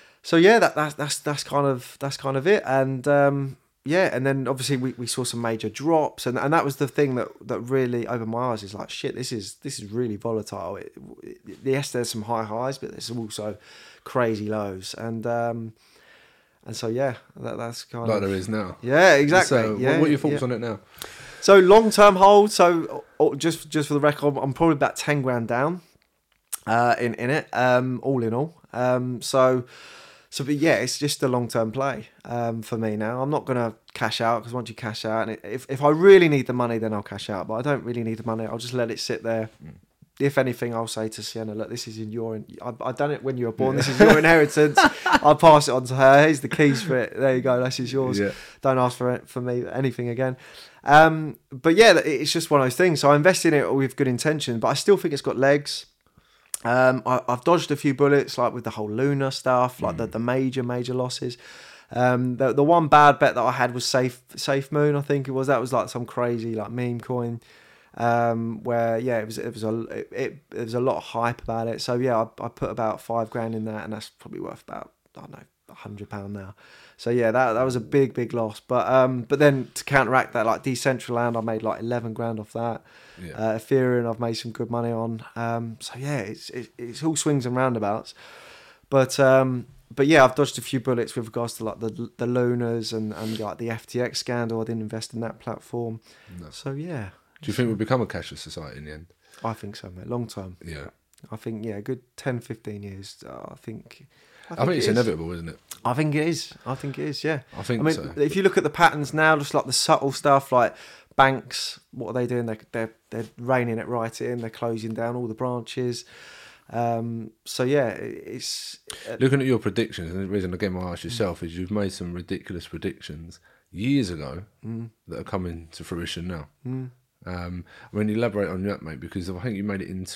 that's kind of it. And and then obviously we saw some major drops, and that was the thing that really opened my eyes. Is like, shit, this is really volatile. Yes, there's some high highs, but there's also crazy lows, and so that's kind like of there is now. Yeah, exactly. So what are your thoughts on it now? So long-term hold. So just for the record, I'm probably about 10 grand down in it, all in all. But yeah, it's just a long-term play for me now. I'm not going to cash out because once you cash out, and if I really need the money, then I'll cash out. But I don't really need the money. I'll just let it sit there. If anything, I'll say to Sienna, look, this is I've done it when you were born. This is your inheritance. I'll pass it on to her. Here's the keys for it. There you go. This is yours. Yeah. Don't ask for me anything again. But yeah, it's just one of those things. So I invest in it with good intention, but I still think it's got legs. I've dodged a few bullets, like with the whole Luna stuff, like the major losses. The one bad bet that I had was Safe Moon, I think it was. That was like some crazy like meme coin. Where it was a lot of hype about it. So yeah, I put about 5 grand in that, and that's probably worth about, I don't know, £100 now. So yeah, that was a big loss. But then to counteract that, like Decentraland, I made like 11 grand off that. Yeah. Ethereum, I've made some good money on. So yeah, it's all swings and roundabouts. But yeah, I've dodged a few bullets with regards to like the Lunas and like the FTX scandal. I didn't invest in that platform. No. So yeah. Do you think we'll become a cashless society in the end? I think so, mate. Long term. Yeah. I think, a good 10, 15 years. I think it's inevitable, isn't it? I think it is, yeah. I mean, so. If you look at the patterns now, just like the subtle stuff, like banks, what are they doing? They're reining it right in. They're closing down all the branches. So yeah, it's... Looking at your predictions, and the reason again I asked yourself is you've made some ridiculous predictions years ago that are coming to fruition now. Elaborate on that, mate, because I think you made it in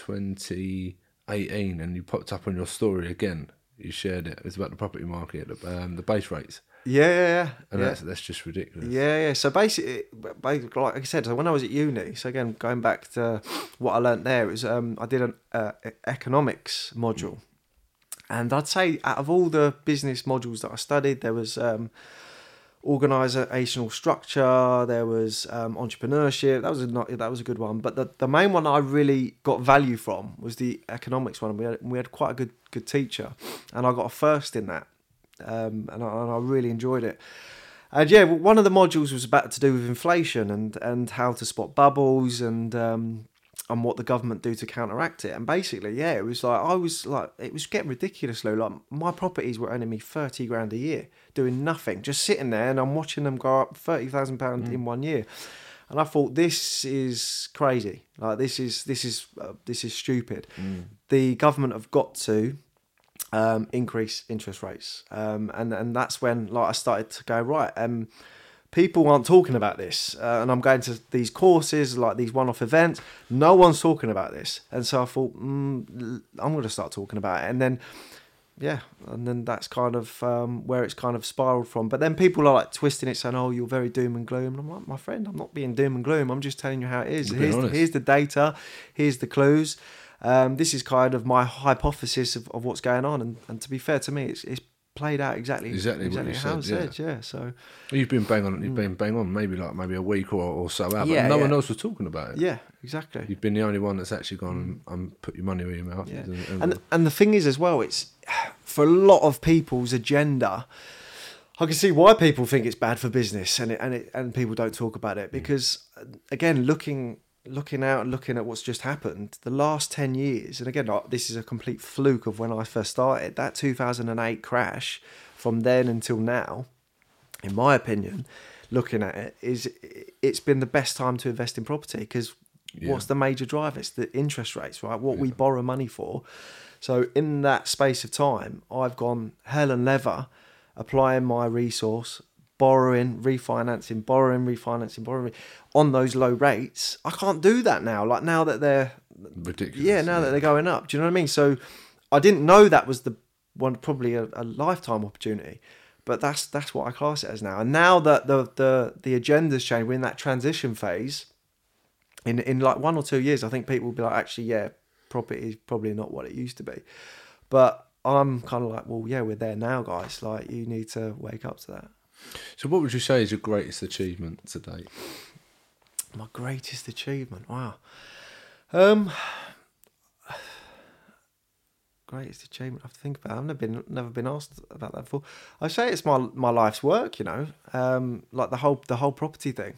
2018 and you popped up on your story again. You shared it. It's about the property market, the base rates. Yeah. And that's just ridiculous. Yeah. So basically, like I said, so when I was at uni, so again, going back to what I learnt there, it was I did an economics module. And I'd say out of all the business modules that I studied, there was... organisational structure, there was entrepreneurship. That was a good one, but the main one I really got value from was the economics one. We had quite a good teacher, and I got a first in that, and I really enjoyed it. And yeah, one of the modules was about to do with inflation and how to spot bubbles and what the government do to counteract it. And basically, yeah, it was it was getting ridiculous low. Like my properties were earning me 30 grand a year, doing nothing, just sitting there, and I'm watching them go up £30,000 in 1 year. And I thought, this is crazy. Like this is stupid. The government have got to increase interest rates, and that's when like I started to go right. People aren't talking about this, and I'm going to these courses, like these one-off events. No one's talking about this, and so I thought, I'm going to start talking about it. And then, that's kind of where it's kind of spiraled from. But then people are like twisting it, saying, "Oh, you're very doom and gloom." And I'm like, my friend, I'm not being doom and gloom. I'm just telling you how it is. Here's the data. Here's the clues. This is kind of my hypothesis of what's going on. And to be fair to me, it's played out exactly what you how said. Yeah. So you've been bang on. Maybe a week or so out. But no one else was talking about it. Yeah, exactly. You've been the only one that's actually gone and put your money where your mouth is. And the thing is as well, it's for a lot of people's agenda. I can see why people think it's bad for business, and people don't talk about it because again, looking out and looking at what's just happened, the last 10 years, and again, this is a complete fluke of when I first started, that 2008 crash, from then until now, in my opinion, looking at it, it's been the best time to invest in property because what's the major driver? It's the interest rates, right? What we borrow money for. So in that space of time, I've gone hell and leather, applying my resource, borrowing, refinancing on those low rates. I can't do that now. Like now that they're Ridiculous. yeah, now that they're going up. Do you know what I mean? So I didn't know that was the one, probably a lifetime opportunity, but that's what I class it as now. And now that the agenda's changed, we're in that transition phase. In like 1 or 2 years, I think people will be like, actually, yeah, property is probably not what it used to be. But I'm kind of like, well, yeah, we're there now, guys. Like, you need to wake up to that. So what would you say is your greatest achievement to date? My greatest achievement, wow. Greatest achievement I have to think about. I've never been asked about that before. I say it's my life's work, you know. Like the whole property thing.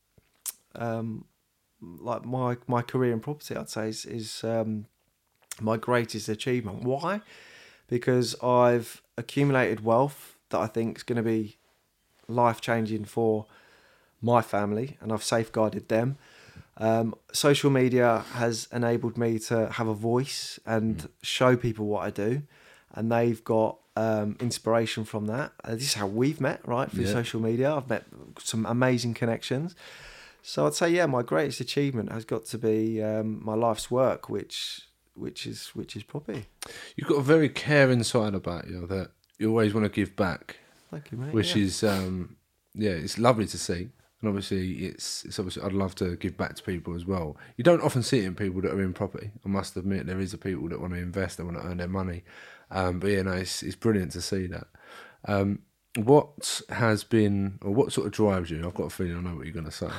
Like my career in property, I'd say is my greatest achievement. Why? Because I've accumulated wealth that I think is going to be life-changing for my family, and I've safeguarded them. Social media has enabled me to have a voice and show people what I do, and they've got inspiration from that. This is how we've met, right? Through social media. I've met some amazing connections. So I'd say, yeah, my greatest achievement has got to be my life's work, which is property. You've got a very caring side about you that you always want to give back. Thank you, mate. Which is it's lovely to see. And obviously, it's obviously I'd love to give back to people as well. You don't often see it in people that are in property. I must admit, there is a people that want to invest, they want to earn their money. But yeah, no, it's brilliant to see that. What has been, or what sort of drives you? I've got a feeling I know what you're going to say.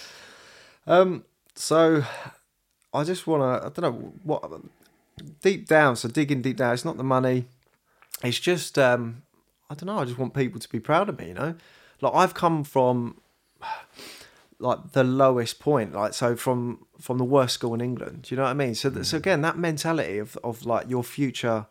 So I just want to, I don't know what, deep down. So digging deep down, it's not the money. It's just I don't know. I just want people to be proud of me. You know, like I've come from like the lowest point, like so from the worst school in England. Do you know what I mean? So so again, that mentality of like your future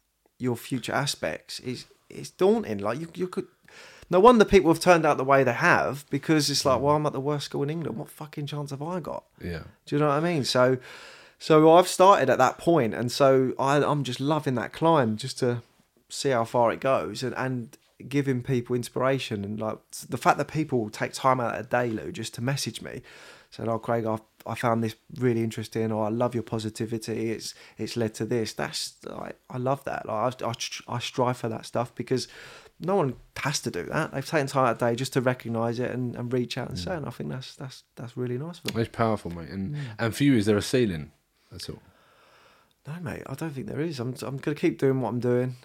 aspects is daunting. Like you could. No wonder people have turned out the way they have, because it's like, well, I'm at the worst school in England. What fucking chance have I got? Yeah. Do you know what I mean? So I've started at that point, and so I'm just loving that climb, just to see how far it goes, and giving people inspiration. And like the fact that people take time out of their day, Lou, just to message me, saying, "Oh, Craig, I found this really interesting," or "I love your positivity. It's led to this." That's like, I love that. Like I strive for that stuff, because no one has to do that. They've taken time out of the day just to recognise it and reach out and say. And I think that's really nice for them. It's powerful, mate. And for you, is there a ceiling at all? No, mate, I don't think there is. I'm going to keep doing what I'm doing,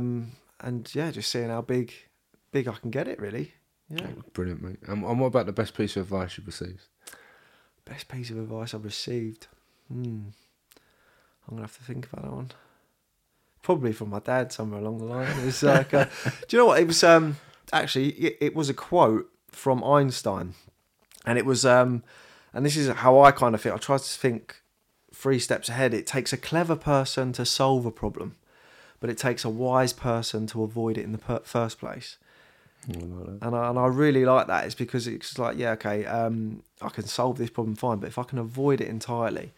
and yeah, just seeing how big I can get it. Really, yeah. Brilliant, mate. And what about the best piece of advice you've received? Best piece of advice I've received. I'm gonna have to think about that one. Probably from my dad somewhere along the line. It's like, do you know what? It was actually it was a quote from Einstein, and it was and this is how I kind of feel. I try to think 3 steps ahead. It takes a clever person to solve a problem, but it takes a wise person to avoid it in the first place. And I really like that. It's because it's like, yeah, okay, I can solve this problem fine, but if I can avoid it entirely,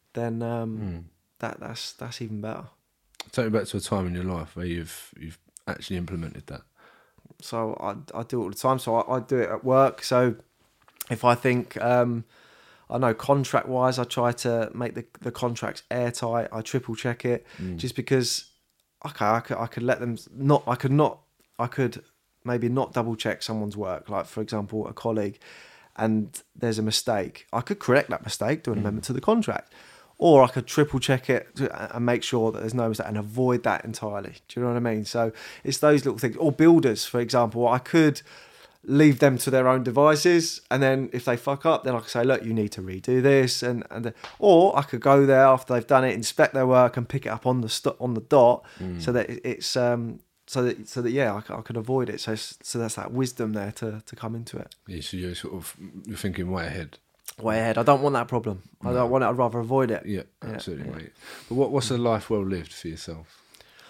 then that's even better. Take me back to a time in your life where you've actually implemented that. So I do it all the time. So I do it at work. So if I think, I know contract wise, I try to make the contracts airtight. I triple check it, just because, okay, I could let them not. I could maybe not double check someone's work. Like for example, a colleague, and there's a mistake. I could correct that mistake, do an amendment to the contract. Or I could triple check it and make sure that there's no mistake and avoid that entirely. Do you know what I mean? So it's those little things. Or builders, for example, I could leave them to their own devices, and then if they fuck up, then I could say, look, you need to redo this, or I could go there after they've done it, inspect their work, and pick it up on the dot, so that it's so that yeah, I could avoid it. So that's that wisdom there to come into it. Yeah, so you're thinking way ahead. Way ahead. I don't want that problem. I don't want it. I'd rather avoid it. Yeah, absolutely, mate. But what's a life well lived for yourself?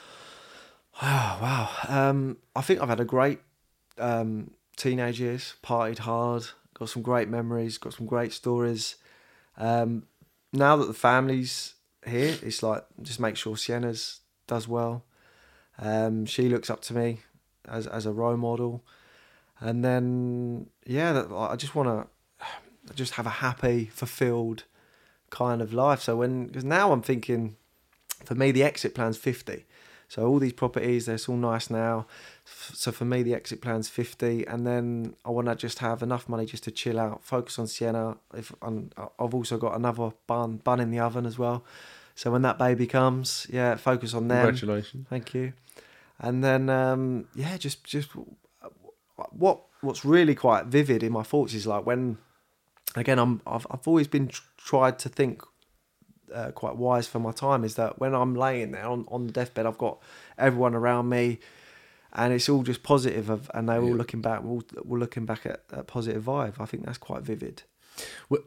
Oh, wow. I think I've had a great teenage years. Partied hard. Got some great memories. Got some great stories. Now that the family's here, it's like just make sure Sienna's does well. She looks up to me as a role model. And then I just want to just have a happy, fulfilled kind of life. So because now I'm thinking, for me, the exit plan's 50. So all these properties, they're all nice now. So for me, the exit plan's 50, and then I want to just have enough money just to chill out, focus on Sienna. I've also got another bun in the oven as well. So when that baby comes, focus on them. Congratulations. Thank you. And then just what's really quite vivid in my thoughts is like when, again, I've always been tried to think quite wise for my time, is that when I'm laying there on the deathbed, I've got everyone around me, and it's all just positive, and they're all looking back. We're looking back at that positive vibe. I think that's quite vivid. Well,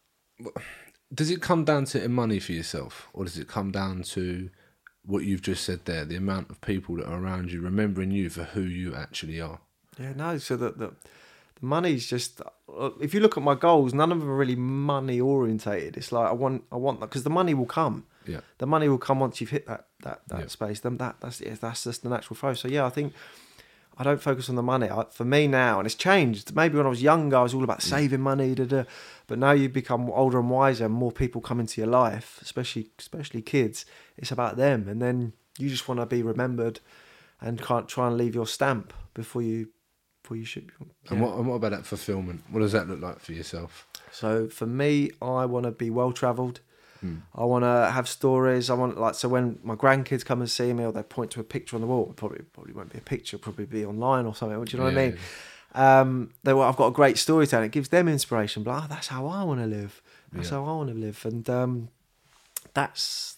does it come down to money for yourself, or does it come down to what you've just said there, the amount of people that are around you remembering you for who you actually are? Yeah, no. So the money's just, if you look at my goals, none of them are really money orientated. It's like I want that, because the money will come. Yeah, the money will come once you've hit that space. Then that's just the natural flow. So I think I don't focus on the money. For me now, and it's changed. Maybe when I was younger, I was all about saving money, but now you become older and wiser, and more people come into your life, especially kids. It's about them, and then you just want to be remembered, and can't try and leave your stamp before you should. Yeah. And what about that fulfillment? What does that look like for yourself? So for me, I want to be well travelled. I want to have stories. I want, so when my grandkids come and see me, or they point to a picture on the wall, it probably won't be a picture, probably be online or something. Do you know what I mean? Yeah. I've got a great storytelling. It gives them inspiration. But that's how I want to live. That's how I want to live. And that's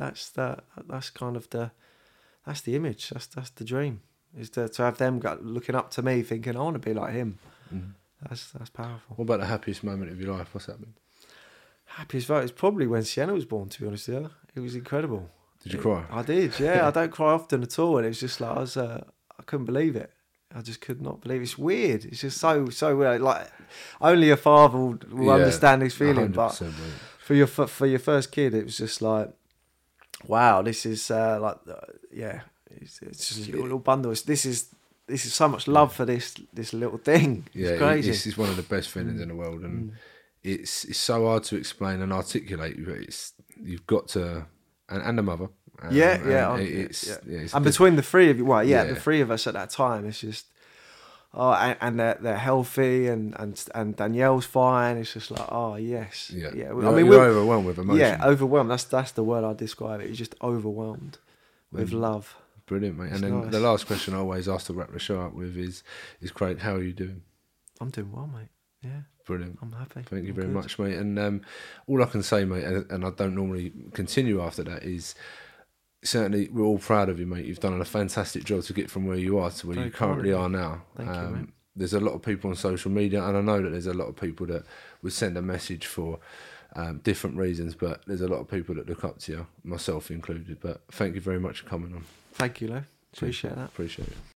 kind of that's the image. That's the dream. Is to have them looking up to me, thinking I want to be like him. That's powerful. What about the happiest moment of your life? What's that been? Happiest vote is probably when Sienna was born, to be honest with you. It was incredible. Did you cry? I did, yeah. I don't cry often at all, and it was just like I couldn't believe it. I just could not believe it. It's weird. It's just so weird. Like only a father will understand this feeling, but for your first kid, it was just like, wow, this is it's just a little bundle. This is so much love for this little thing. It's crazy. This is one of the best feelings in the world, and it's so hard to explain and articulate. You've got to, and the mother. And between the three of you, the three of us at that time, it's just, and they're healthy, and Danielle's fine. It's just like, oh yes, yeah. I mean, we're overwhelmed with emotion. Yeah, overwhelmed. That's the word I describe it. You're just overwhelmed with love. Brilliant, mate. And then the last question I always ask to wrap the show up with is Craig, how are you doing? I'm doing well, mate. Yeah. Brilliant. I'm happy. Thank you very much, mate. And all I can say, mate, and I don't normally continue after that, is certainly we're all proud of you, mate. You've done a fantastic job to get from where you are to where you currently are now. Thank you, mate. There's a lot of people on social media, and I know that there's a lot of people that would send a message for different reasons, but there's a lot of people that look up to you, myself included. But thank you very much for coming on. Thank you, Lou. Appreciate that. Appreciate it.